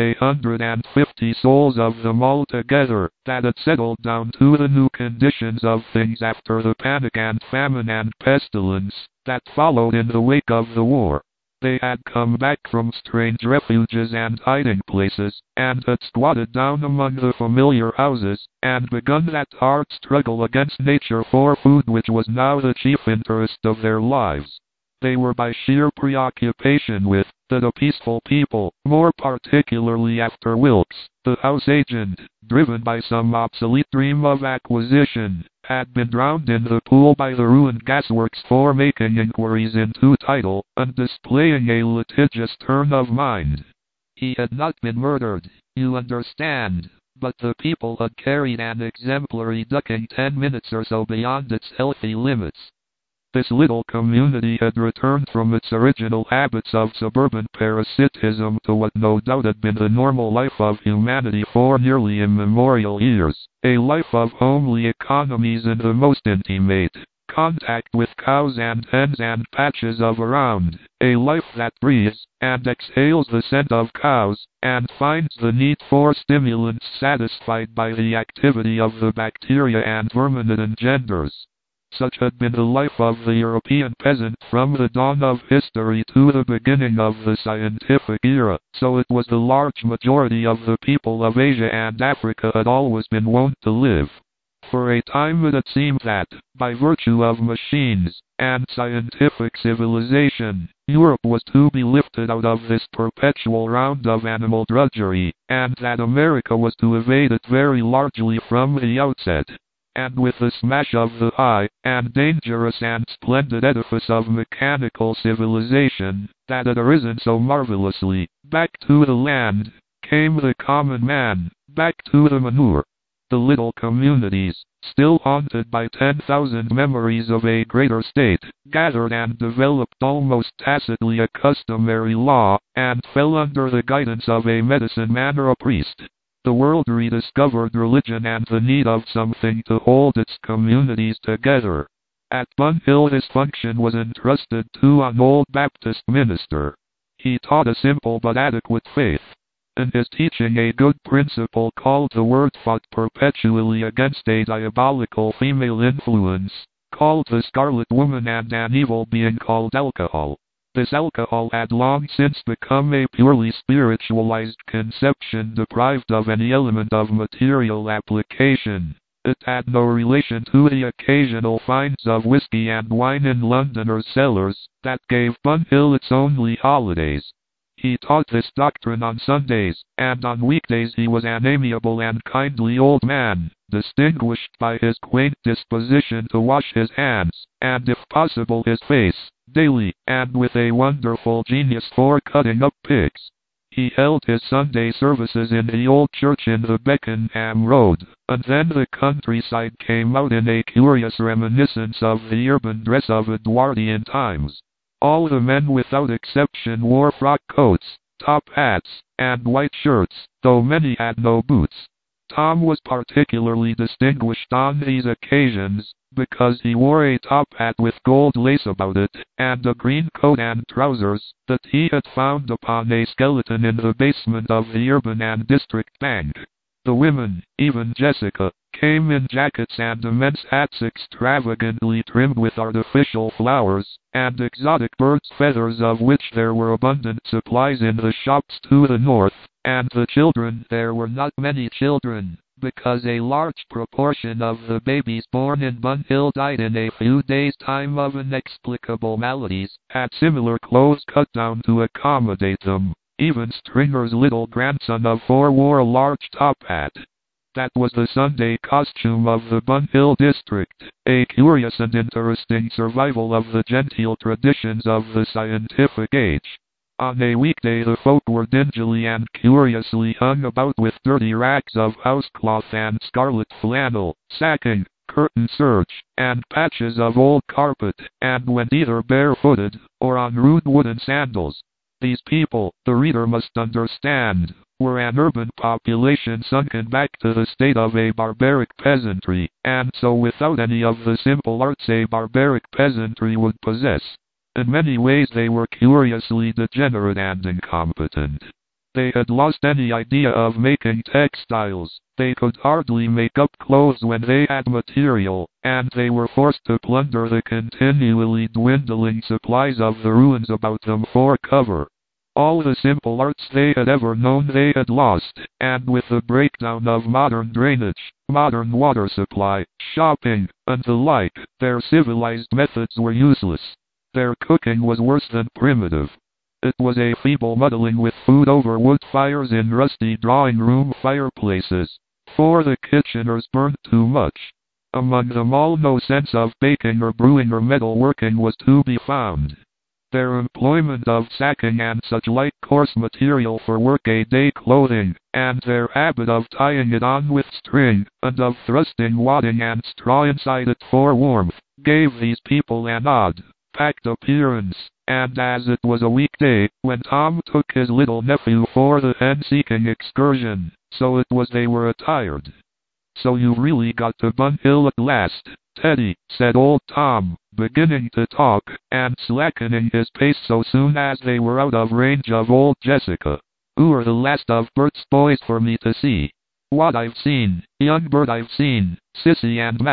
150 souls of them all together, that had settled down to the new conditions of things after the panic and famine and pestilence that followed in the wake of the war. They had come back from strange refuges and hiding places, and had squatted down among the familiar houses, and begun that hard struggle against nature for food which was now the chief interest of their lives. They were by sheer preoccupation with the peaceful people, more particularly after Wilkes, the house agent, driven by some obsolete dream of acquisition, had been drowned in the pool by the ruined gasworks for making inquiries into title, and displaying a litigious turn of mind. He had not been murdered, you understand, but the people had carried an exemplary ducking 10 minutes or so beyond its healthy limits. This little community had returned from its original habits of suburban parasitism to what no doubt had been the normal life of humanity for nearly immemorial years, a life of homely economies in the most intimate contact with cows and hens and patches of around, a life that breathes and exhales the scent of cows, and finds the need for stimulants satisfied by the activity of the bacteria and vermin it engenders. Such had been the life of the European peasant from the dawn of history to the beginning of the scientific era, so it was the large majority of the people of Asia and Africa had always been wont to live. For a time it had seemed that, by virtue of machines and scientific civilization, Europe was to be lifted out of this perpetual round of animal drudgery, and that America was to evade it very largely from the outset. And with the smash of the high, and dangerous and splendid edifice of mechanical civilization, that had arisen so marvelously, back to the land, came the common man, back to the manure. The little communities, still haunted by 10,000 memories of a greater state, gathered and developed almost tacitly a customary law, and fell under the guidance of a medicine man or a priest. The world rediscovered religion and the need of something to hold its communities together. At Bun Hill this function was entrusted to an old Baptist minister. He taught a simple but adequate faith. In his teaching a good principle called the Word fought perpetually against a diabolical female influence, called the Scarlet Woman, and an evil being called alcohol. This alcohol had long since become a purely spiritualized conception deprived of any element of material application. It had no relation to the occasional finds of whiskey and wine in Londoners' cellars that gave Bun Hill its only holidays. He taught this doctrine on Sundays, and on weekdays he was an amiable and kindly old man, distinguished by his quaint disposition to wash his hands, and if possible his face, daily, and with a wonderful genius for cutting up pigs. He held his Sunday services in the old church in the Beckenham Road, and then the countryside came out in a curious reminiscence of the urban dress of Edwardian times. All the men without exception wore frock coats, top hats, and white shirts, though many had no boots. Tom was particularly distinguished on these occasions, because he wore a top hat with gold lace about it, and a green coat and trousers that he had found upon a skeleton in the basement of the Urban and District Bank. The women, even Jessica, came in jackets and immense hats extravagantly trimmed with artificial flowers, and exotic birds' feathers of which there were abundant supplies in the shops to the north, and the children, there were not many children, because a large proportion of the babies born in Bun Hill died in a few days' time of inexplicable maladies, had similar clothes cut down to accommodate them. Even Stringer's little grandson of 4 wore a large top hat. That was the Sunday costume of the Bun Hill district, a curious and interesting survival of the genteel traditions of the scientific age. On a weekday the folk were dingily and curiously hung about with dirty rags of housecloth and scarlet flannel, sacking, curtain serge, and patches of old carpet, and went either barefooted, or on rude wooden sandals. These people, the reader must understand, were an urban population sunken back to the state of a barbaric peasantry, and so without any of the simple arts a barbaric peasantry would possess. In many ways they were curiously degenerate and incompetent. They had lost any idea of making textiles, they could hardly make up clothes when they had material, and they were forced to plunder the continually dwindling supplies of the ruins about them for cover. All the simple arts they had ever known they had lost, and with the breakdown of modern drainage, modern water supply, shopping, and the like, their civilized methods were useless. Their cooking was worse than primitive. It was a feeble muddling with food over wood fires in rusty drawing-room fireplaces, for the kitcheners burnt too much. Among them all no sense of baking or brewing or metalworking was to be found. Their employment of sacking and such like coarse material for work-a-day clothing, and their habit of tying it on with string, and of thrusting wadding and straw inside it for warmth, gave these people an odd, packed appearance, and as it was a weekday, when Tom took his little nephew for the hen-seeking excursion, so it was they were attired. "So you've really got to Bun Hill at last, Teddy," said old Tom, beginning to talk, and slackening his pace so soon as they were out of range of old Jessica. "'Oo are the last of Bert's boys for me to see. What I've seen, young Bert I've seen, Sissy and Matt,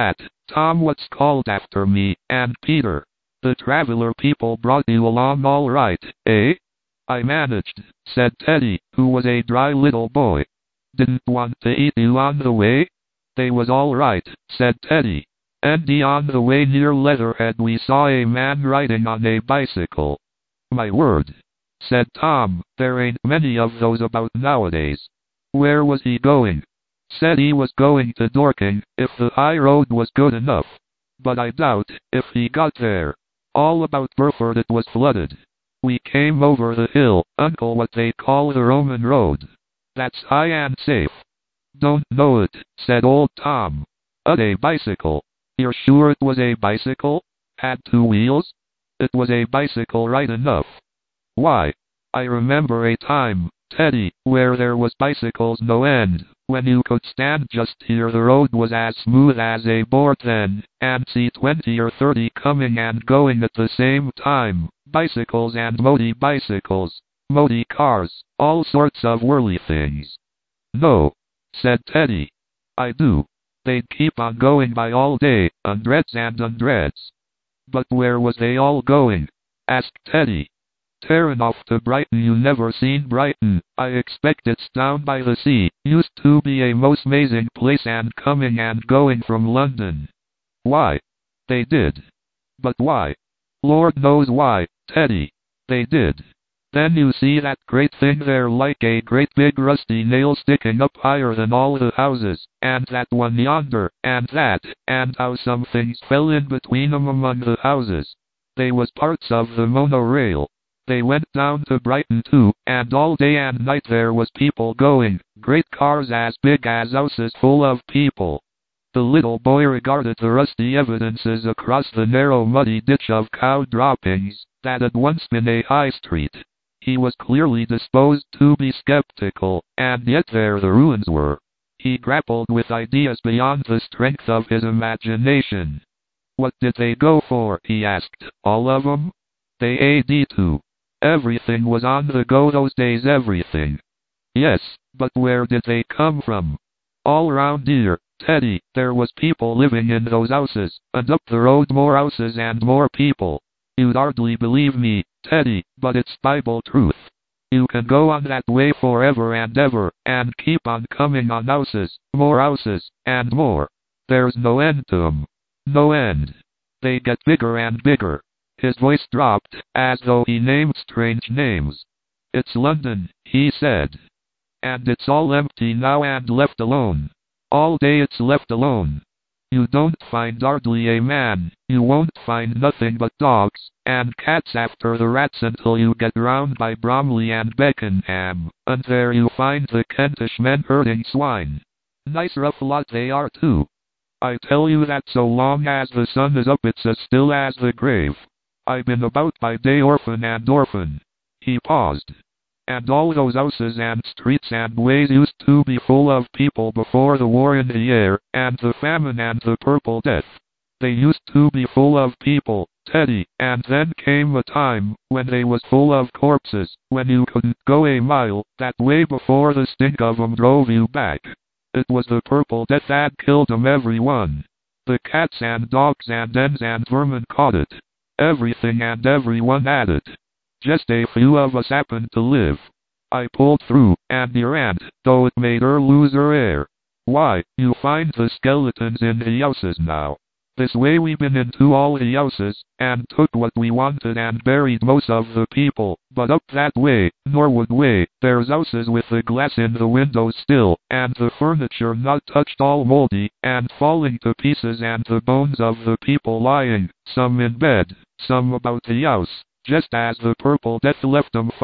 Tom what's called after me, and Peter. The traveler people brought you along all right, eh? I managed, said Teddy, who was a dry little boy. Didn't want to eat you on the way? They was all right, said Teddy. And on the way near Leatherhead we saw a man riding on a bicycle. My word, said Tom, there ain't many of those about nowadays. Where was he going? Said he was going to Dorking, if the high road was good enough. But I doubt if he got there. All about Burford it was flooded. We came over the hill, uncle, what they call the Roman road. That's high and safe. Don't know it, said old Tom. A bicycle. You're sure it was a bicycle? Had two wheels? It was a bicycle right enough. Why, I remember a time, Teddy, where there was bicycles no end. When you could stand just here the road was as smooth as a board then, and see 20 or 30 coming and going at the same time, bicycles and moti bicycles, moti cars, all sorts of whirly things. No, said Teddy. I do. They'd keep on going by all day, hundreds and hundreds. But where was they all going? Asked Teddy. Tearin' off to Brighton. You never seen Brighton? I expect it's down by the sea. Used to be a most amazing place and coming and going from London. Why? They did. But why? Lord knows why, Teddy. They did. Then you see that great thing there, like a great big rusty nail sticking up higher than all the houses, and that one yonder, and that, and how some things fell in between 'em among the houses. They was parts of the monorail. They went down to Brighton too, and all day and night there was people going, great cars as big as houses full of people. The little boy regarded the rusty evidences across the narrow muddy ditch of cow droppings, that had once been a high street. He was clearly disposed to be skeptical, and yet there the ruins were. He grappled with ideas beyond the strength of his imagination. What did they go for, he asked, all of 'em? They had to. Everything was on the go those days, everything. Yes, but where did they come from? All round here, Teddy, there was people living in those houses, and up the road more houses and more people. You'd hardly believe me, Teddy, but it's Bible truth. You can go on that way forever and ever, and keep on coming on houses, and more. There's no end to 'em. No end. They get bigger and bigger. His voice dropped, as though he named strange names. It's London, he said. And it's all empty now and left alone. All day it's left alone. You don't find hardly a man, you won't find nothing but dogs, and cats after the rats until you get round by Bromley and Beckenham, and there you find the Kentish men herding swine. Nice rough lot they are too. I tell you that so long as the sun is up it's as still as the grave. I've been about by day orphan and orphan. He paused. And all those houses and streets and ways used to be full of people before the war in the air, and the famine and the Purple Death. They used to be full of people, Teddy, and then came a time when they was full of corpses, when you couldn't go a mile that way before the stink of 'em drove you back. It was the Purple Death that killed 'em every one. The cats and dogs and hens and vermin caught it. Everything and everyone had it. Just a few of us happened to live. I pulled through, and your aunt, though it made her lose her air. Why, you find the skeletons in the houses now. This way we been into all the houses, and took what we wanted and buried most of the people, but up that way, Norwood way, there's houses with the glass in the windows still, and the furniture not touched, all moldy, and falling to pieces, and the bones of the people lying, some in bed, some about the house, just as the Purple Death left 'em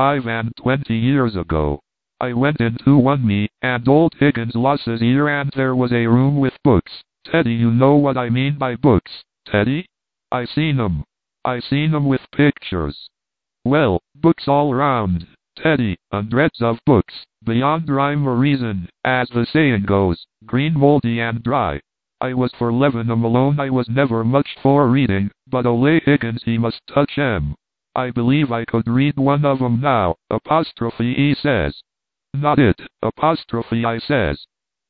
25 years ago. I went into one me, and old Higgins lost his ear, and there was a room with books. Teddy, you know what I mean by books, Teddy? I seen 'em. I seen 'em with pictures. Well, books all round, Teddy, hundreds of books, beyond rhyme or reason, as the saying goes, green, moldy and dry. I was for leaving 'em alone. I was never much for reading, but ole Higgins he must touch 'em. I believe I could read one of 'em now, apostrophe he says. Not it, apostrophe I says.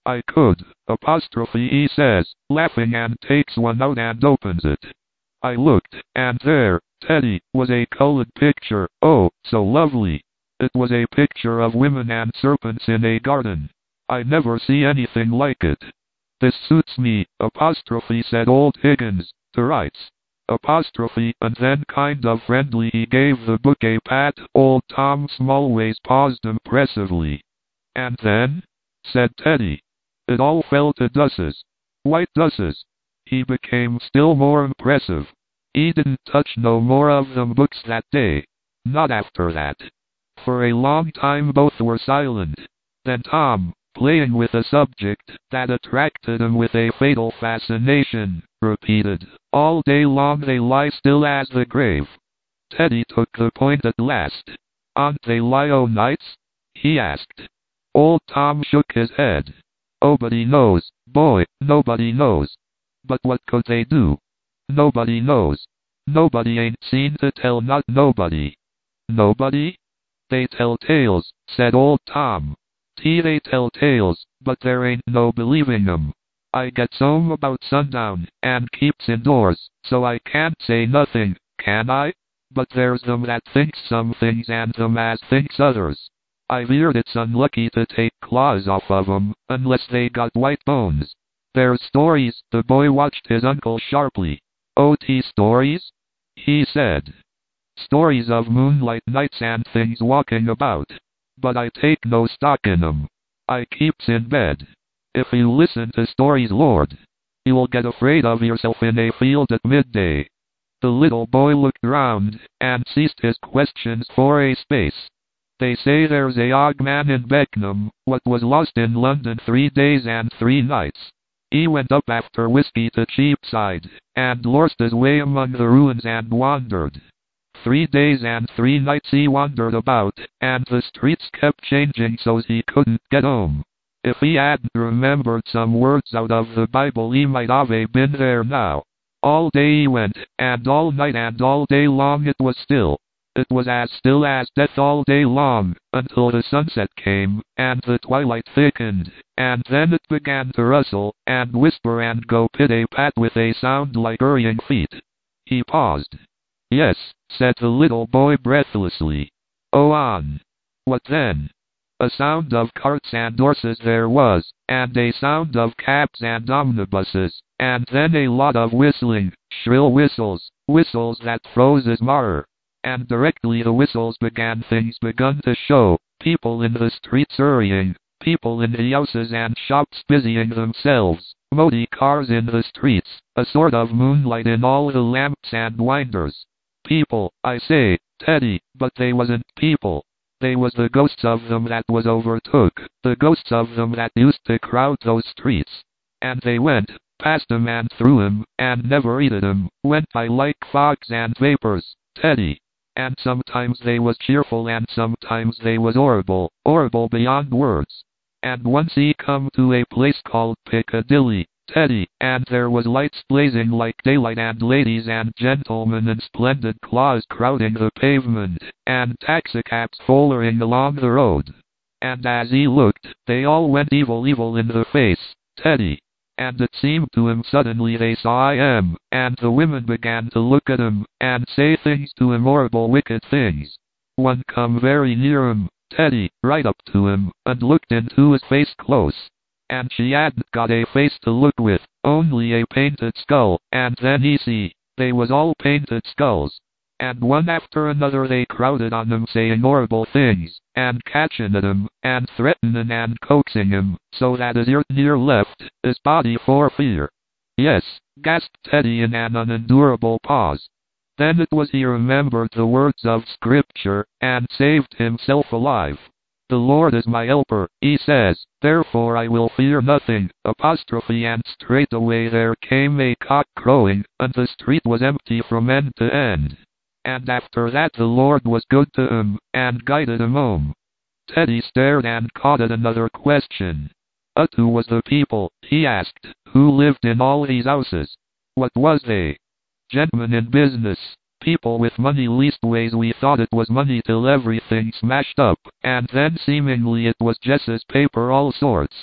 I could, apostrophe, he says, laughing, and takes one out and opens it. I looked, and there, Teddy, was a colored picture, oh, so lovely. It was a picture of women and serpents in a garden. I never see anything like it. This suits me, apostrophe, said old Higgins, to rights. Apostrophe, and then kind of friendly he gave the book a pat. Old Tom Smallways paused impressively. And then? Said Teddy. It all fell to dusses. White dusses. He became still more impressive. He didn't touch no more of them books that day. Not after that. For a long time both were silent. Then Tom, playing with a subject that attracted him with a fatal fascination, repeated, all day long they lie still as the grave. Teddy took the point at last. Aren't they lie o' nights? He asked. Old Tom shook his head. Nobody knows, boy, nobody knows. But what could they do? Nobody knows. Nobody ain't seen to tell, not nobody. Nobody? They tell tales, said old Tom. They tell tales, but there ain't no believing 'em. I gets home about sundown, and keeps indoors, so I can't say nothing, can I? But there's them that thinks some things and them as thinks others. I've heerd it's unlucky to take claws off of 'em, unless they got white bones. There's stories. The boy watched his uncle sharply. OT stories? He said. Stories of moonlight nights and things walking about. But I take no stock in 'em. I keeps in bed. If you listen to stories, Lord, you'll get afraid of yourself in a field at midday. The little boy looked round, and ceased his questions for a space. They say there's a og man in Beckenham, what was lost in London 3 days and 3 nights. He went up after whiskey to Cheapside, and lost his way among the ruins and wandered. 3 days and 3 nights he wandered about, and the streets kept changing so's he couldn't get home. If he hadn't remembered some words out of the Bible he might have been there now. All day he went, and all night and all day long it was still. It was as still as death all day long, until the sunset came, and the twilight thickened, and then it began to rustle, and whisper and go pit-a-pat with a sound like hurrying feet. He paused. Yes, said the little boy breathlessly. Oh, on. What then? A sound of carts and horses there was, and a sound of cabs and omnibuses, and then a lot of whistling, shrill whistles, whistles that froze his marrer. And directly the whistles began things begun to show, people in the streets hurrying, people in the houses and shops busying themselves, motor cars in the streets, a sort of moonlight in all the lamps and winders. People, I say, Teddy, but they wasn't people. They was the ghosts of them that was overtook, the ghosts of them that used to crowd those streets. And they went, past 'em and through 'em, and never heeded 'em, went by like fogs and vapors, Teddy. And sometimes they was cheerful and sometimes they was horrible, horrible beyond words. And once he come to a place called Piccadilly, Teddy, and there was lights blazing like daylight and ladies and gentlemen in splendid clothes crowding the pavement, and taxicabs following along the road. And as he looked, they all went evil in the face, Teddy. And it seemed to him suddenly they saw him, and the women began to look at him, and say things to him, horrible wicked things. One come very near him, Teddy, right up to him, and looked into his face close. And she hadn't got a face to look with, only a painted skull, and then he see, they was all painted skulls. And one after another they crowded on him saying horrible things, and catching at him, and threatening and coaxing him, so that his ear near left his body for fear. Yes, gasped Teddy in an unendurable pause. Then it was he remembered the words of Scripture, and saved himself alive. The Lord is my helper, he says, therefore I will fear nothing, apostrophe, and straightway there came a cock crowing, and the street was empty from end to end. And after that the Lord was good to him, and guided him home. Teddy stared and caught at another question. Who was the people, he asked, who lived in all these houses? What was they? Gentlemen in business, people with money, leastways we thought it was money till everything smashed up, and then seemingly it was just as paper all sorts.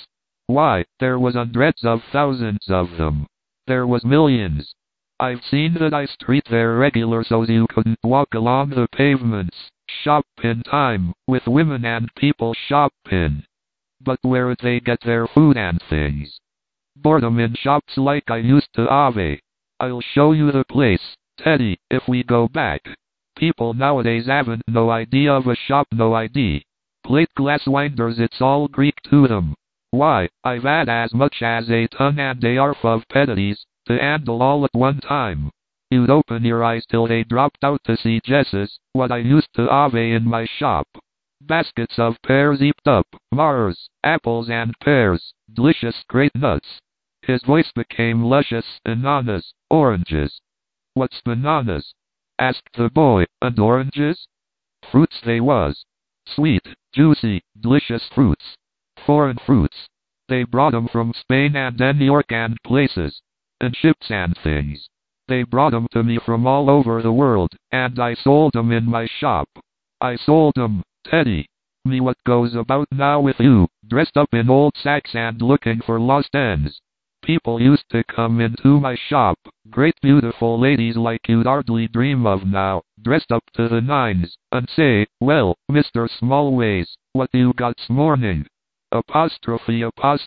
Why, there was hundreds of thousands of them. There was millions. I've seen the high street there regular so's you couldn't walk along the pavements, shopping time, with women and people shopping. But where'd they get their food and things? Boredom in shops like I used to have. I'll show you the place, Teddy, if we go back. People nowadays haven't no idea of a shop, no idea. Plate glass winders, it's all Greek to them. Why, I've had as much as a ton and a half of petaties to handle all at one time. You'd open your eyes till they dropped out to see Jess's, what I used to have in my shop. Baskets of pears heaped up, Mars, apples and pears, delicious great nuts. His voice became luscious, bananas, oranges. What's bananas? Asked the boy, and oranges? Fruits they was. Sweet, juicy, delicious fruits. Foreign fruits. They brought 'em from Spain and New York and places. And ships and things. They brought 'em to me from all over the world, and I sold 'em in my shop. I sold 'em, Teddy. Me what goes about now with you, dressed up in old sacks and looking for lost ends. People used to come into my shop, great beautiful ladies like you'd hardly dream of now, dressed up to the nines, and say, "Well, Mr. Smallways, what you got 's morning?" Apostrophe,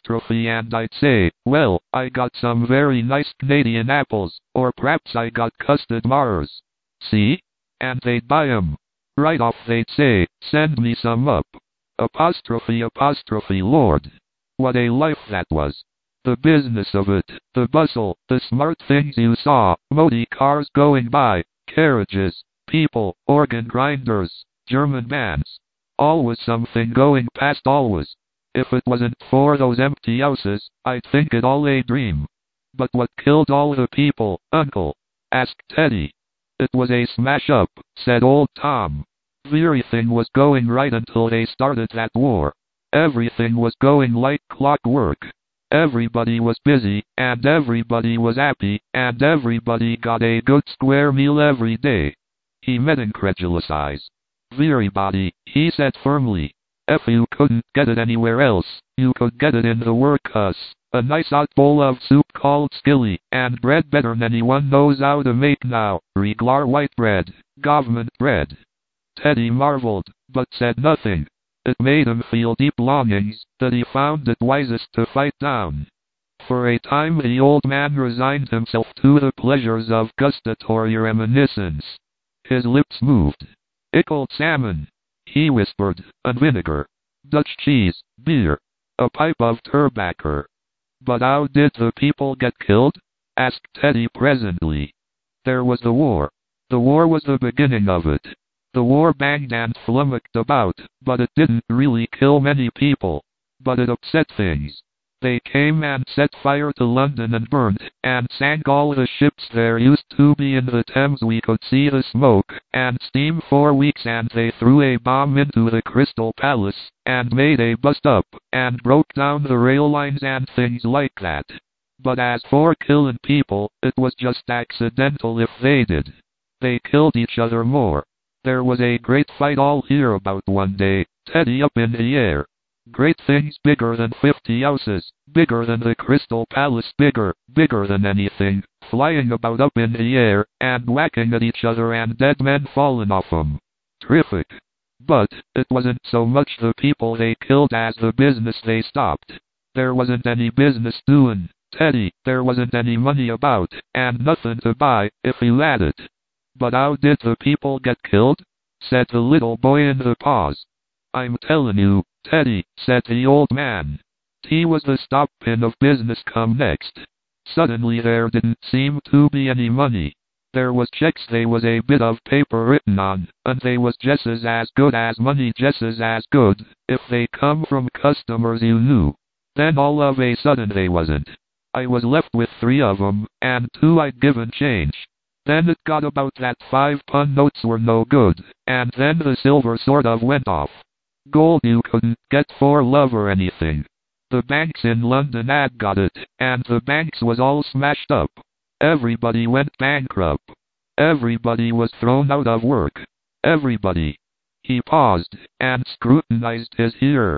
and I'd say, "Well, I got some very nice Canadian apples, or p'raps I got custard Mars. See?" And they'd buy 'em. Right off they'd say, "Send me some up." Apostrophe, Lord. What a life that was. The business of it, the bustle, the smart things you saw, motor cars going by, carriages, people, organ grinders, German bands. Always something going past, always. If it wasn't for those empty houses, I'd think it all a dream. But what killed all the people, Uncle? Asked Teddy. It was a smash-up, said old Tom. Everything was going right until they started that war. Everything was going like clockwork. Everybody was busy, and everybody was happy, and everybody got a good square meal every day. He met incredulous eyes. "Everybody," he said firmly. "If you couldn't get it anywhere else, you could get it in the workhouse. A nice hot bowl of soup called skilly, and bread better'n anyone knows how to make now, reg'lar white bread, government bread." Teddy marveled, but said nothing. It made him feel deep longings that he found it wisest to fight down. For a time the old man resigned himself to the pleasures of gustatory reminiscence. His lips moved. "Pickled salmon," he whispered, "and vinegar. Dutch cheese, beer, a pipe of tobacco." "But how did the people get killed?" asked Teddy presently. "There was the war. The war was the beginning of it. The war banged and flummoxed about, but it didn't really kill many people. But it upset things. They came and set fire to London and burned and sank all the ships there used to be in the Thames. We could see the smoke and steam for weeks, and they threw a bomb into the Crystal Palace and made a bust up and broke down the rail lines and things like that. But as for killing people, it was just accidental if they did. They killed each other more. There was a great fight all here about one day, Teddy, up in the air. Great things bigger than 50 houses, bigger than the Crystal Palace, bigger than anything, flying about up in the air, and whacking at each other and dead men falling off 'em. Terrific. But it wasn't so much the people they killed as the business they stopped. There wasn't any business doing, Teddy, there wasn't any money about, and nothing to buy, if you had it. "But how did the people get killed?" said the little boy in the pause. "I'm telling you, Teddy," said the old man. "T was the stopping of business come next. Suddenly there didn't seem to be any money. There was checks, they was a bit of paper written on, and they was just as good as money, just as good, if they come from customers you knew. Then all of a sudden they wasn't. I was left with 3 of 'em, and 2 I'd given change. Then it got about that 5-pun notes were no good, and then the silver sort of went off. Gold you couldn't get for love or anything. The banks in London had got it, and the banks was all smashed up. Everybody went bankrupt. Everybody was thrown out of work. Everybody." He paused, and scrutinized his hearer.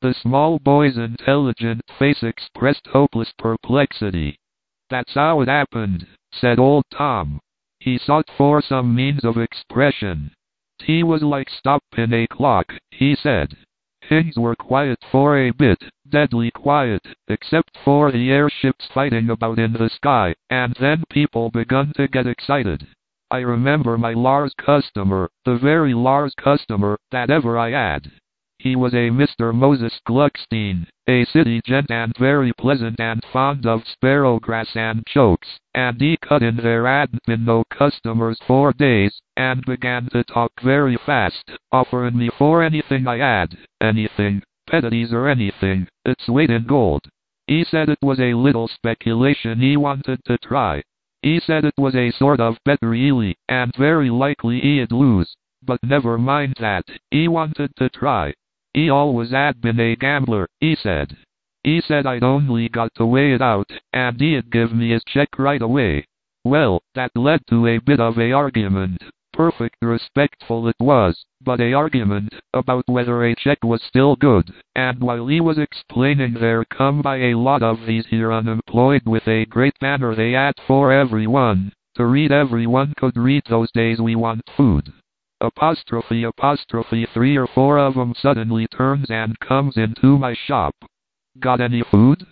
The small boy's intelligent face expressed hopeless perplexity. That's how it happened, said old Tom. He sought for some means of expression. Tea was like stopping a clock, he said. Things were quiet for a bit, deadly quiet, except for the airships fighting about in the sky, and then people begun to get excited. I remember my Lars customer, the very Lars customer that ever I had. He was a Mr. Moses Gluckstein, a city gent and very pleasant and fond of sparrowgrass and chokes, and he cut in there hadn't been no customers for days, and began to talk very fast, offering me for anything I had, anything, petties or anything, its weight in gold. He said it was a little speculation he wanted to try. He said it was a sort of bet really, and very likely he'd lose, but never mind that, he wanted to try. He always had been a gambler, he said. He said I'd only got to weigh it out, and he'd give me his check right away. Well, that led to a bit of a argument. Perfect respectful it was, but a argument about whether a check was still good, and while he was explaining there come by a lot of these here unemployed with a great banner they had for everyone, to read everyone could read those days we want food. Apostrophe 3 or 4 of 'em suddenly turns and comes into my shop. Got any food?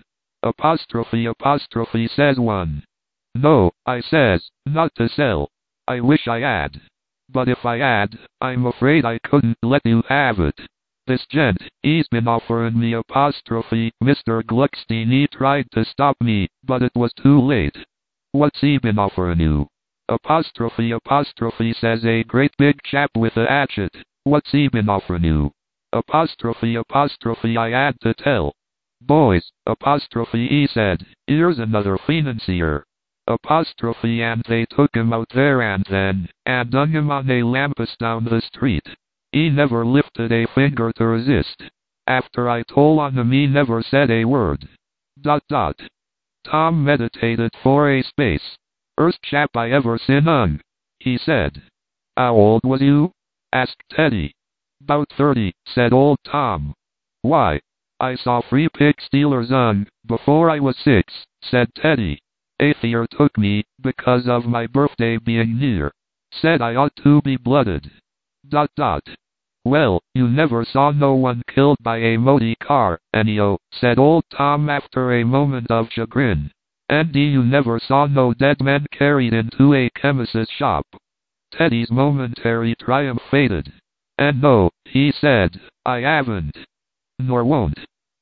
Apostrophe says one. No, I says, not to sell. I wish I had. But if I had, I'm afraid I couldn't let you have it. This gent, he's been offering me apostrophe, Mr. Gluckstein, he tried to stop me, but it was too late. What's he been offering you? Apostrophe says a great big chap with a hatchet. What's he been offering you? Apostrophe I had to tell. Boys, apostrophe he said, here's another financier. Apostrophe and they took him out there and then, and hung him on a lamppost down the street. He never lifted a finger to resist. After I told on him he never said a word. ... Tom meditated for a space. First chap I ever seen hung, he said. How old was you? Asked Teddy. About 30, said old Tom. Why, I saw 3 pig stealers hung, before I was 6, said Teddy. Aether took me, because of my birthday being near. Said I ought to be blooded. ... Well, you never saw no one killed by a motor car, anyhow, said old Tom after a moment of chagrin. And you never saw no dead men carried into a chemist's shop. Teddy's momentary triumph faded. And no, he said, I haven't. Nor won't.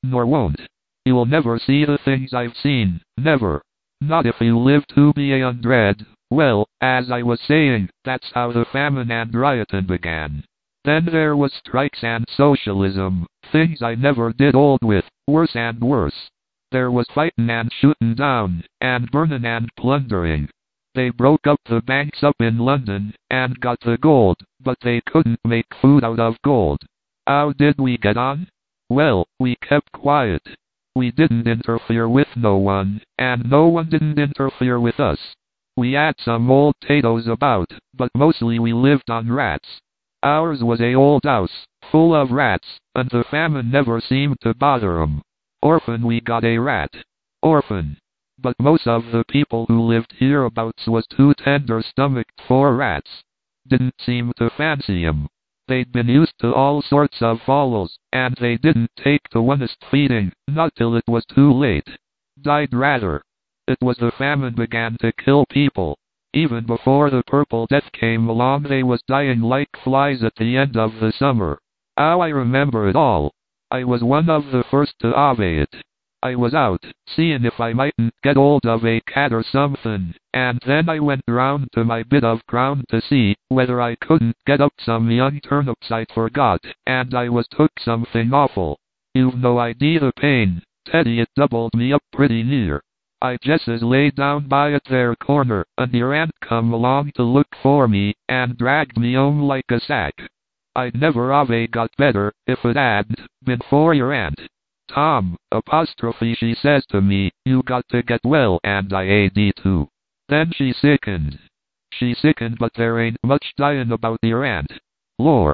You'll never see the things I've seen, never. Not if you live to be 100. Well, as I was saying, that's how the famine and rioting began. Then there was strikes and socialism, things I never did hold with, worse and worse. There was fighting and shooting down, and burning and plundering. They broke up the banks up in London, and got the gold, but they couldn't make food out of gold. How did we get on? Well, we kept quiet. We didn't interfere with no one, and no one didn't interfere with us. We had some old potatoes about, but mostly we lived on rats. Ours was a old house, full of rats, and the famine never seemed to bother 'em. Orphan we got a rat. Orphan. But most of the people who lived hereabouts was too tender-stomached for rats. Didn't seem to fancy 'em. They'd been used to all sorts of fowls, and they didn't take to honest feeding, not till it was too late. Died rather. It was the famine began to kill people. Even before the Purple Death came along they was dying like flies at the end of the summer. How I remember it all. I was one of the first to obey it. I was out, seeing if I mightn't get hold of a cat or something, and then I went round to my bit of ground to see whether I couldn't get up some young turnips I'd forgot, and I was took something awful. You've no idea the pain, Teddy, it doubled me up pretty near. I jesses lay down by at their corner, and your aunt come along to look for me, and dragged me home like a sack. I'd never have got better, if it hadn't been for your aunt. Tom, apostrophe she says to me, you got to get well, and I had too. Then she sickened. She sickened, but there ain't much dying about your aunt. Lor.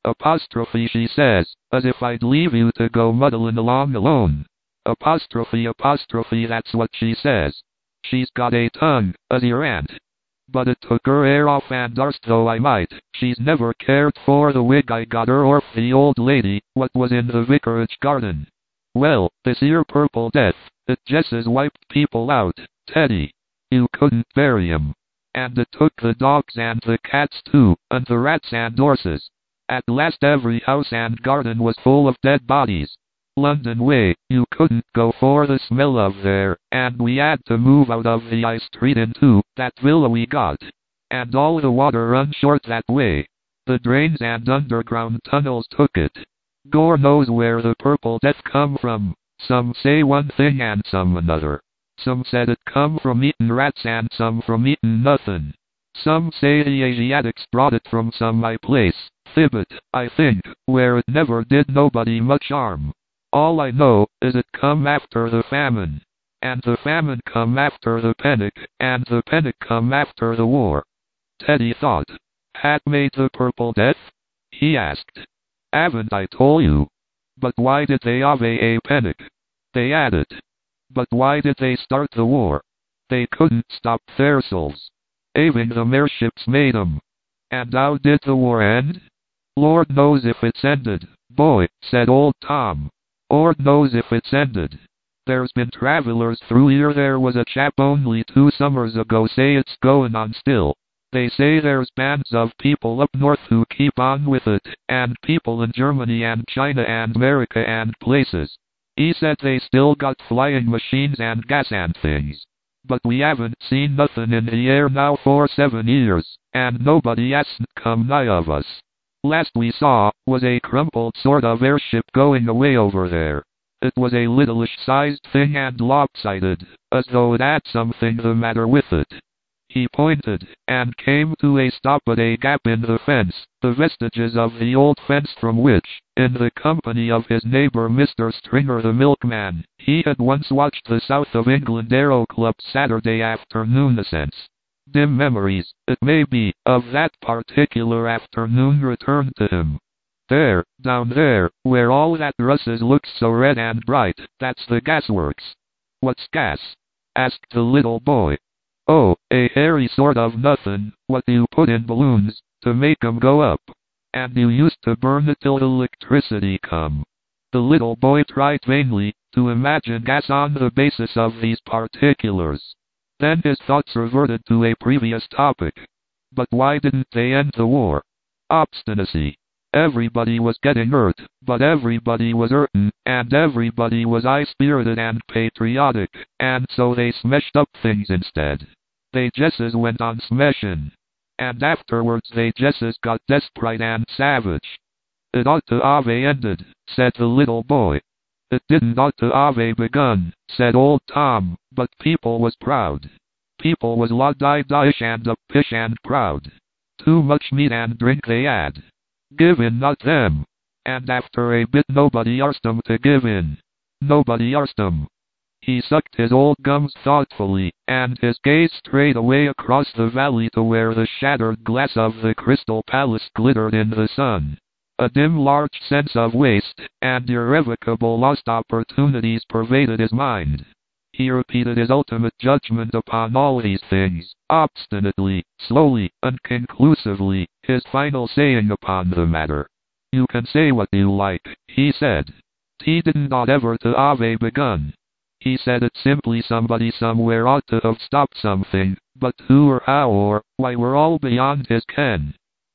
Apostrophe she says, as if I'd leave you to go muddling along alone. Apostrophe that's what she says. She's got a tongue, as your aunt. But it took her air off and darst though I might, she's never cared for the wig I got her orf the old lady, what was in the vicarage garden. Well, this 'ere Purple Death, it just as wiped people out, Teddy. You couldn't bury 'em. And it took the dogs and the cats too, and the rats and horses. At last every house and garden was full of dead bodies. London way, you couldn't go for the smell of there, and we had to move out of the High Street into that villa we got. And all the water run short that way. The drains and underground tunnels took it. Gore knows where the Purple Death come from. Some say one thing and some another. Some said it come from eatin' rats and some from eatin' nothin'. Some say the Asiatics brought it from some high place, Thibet, I think, where it never did nobody much harm. All I know is it come after the famine. And the famine come after the panic, and the panic come after the war. Teddy thought. Had made the Purple Death? He asked. Haven't I told you? But why did they have a panic? They had it. But why did they start the war? They couldn't stop theirselves. Having the airships made 'em. And how did the war end? Lord knows if it's ended, boy, said old Tom. Lord knows if it's ended. There's been travelers through here. There was a chap only 2 summers ago say it's going on still. They say there's bands of people up north who keep on with it, and people in Germany and China and America and places. He said they still got flying machines and gas and things. But we haven't seen nothing in the air now for 7 years, and nobody hasn't come nigh of us. Last we saw was a crumpled sort of airship going away over there. It was a littleish sized thing and lopsided, as though it had something the matter with it. He pointed, and came to a stop at a gap in the fence, the vestiges of the old fence from which, in the company of his neighbor Mr. Stringer the milkman, he had once watched the South of England Aero Club Saturday afternoon ascents. Dim memories, it may be, of that particular afternoon returned to him. There, down there, where all that russes looks so red and bright, that's the gasworks. What's gas? Asked the little boy. Oh, a hairy sort of nothing, what you put in balloons, to make 'em go up. And you used to burn it till electricity come. The little boy tried vainly to imagine gas on the basis of these particulars. Then his thoughts reverted to a previous topic. But why didn't they end the war? Obstinacy. Everybody was getting hurt, but everybody was hurtin', and everybody was high-spirited and patriotic, and so they smashed up things instead. They jesses went on smashing. And afterwards they jesses got desperate and savage. It ought to have ended, said the little boy. It didn't ought to have begun, said old Tom, but people was proud. People was loddy-dish and up-pish and proud. Too much meat and drink they had. Give in not them. And after a bit nobody arst 'em to give in. Nobody arst 'em. He sucked his old gums thoughtfully, and his gaze strayed away across the valley to where the shattered glass of the Crystal Palace glittered in the sun. A dim large sense of waste, and irrevocable lost opportunities pervaded his mind. He repeated his ultimate judgment upon all these things, obstinately, slowly, unconclusively, his final saying upon the matter. You can say what you like, he said. He didn't ought ever to have begun. He said it simply somebody somewhere ought to have stopped something, but who or how or why were all beyond his ken.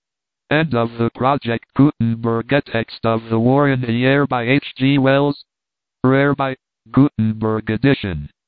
End of the Project Gutenberg. A text of The War in the Air by H. G. Wells. Rare by Gutenberg edition.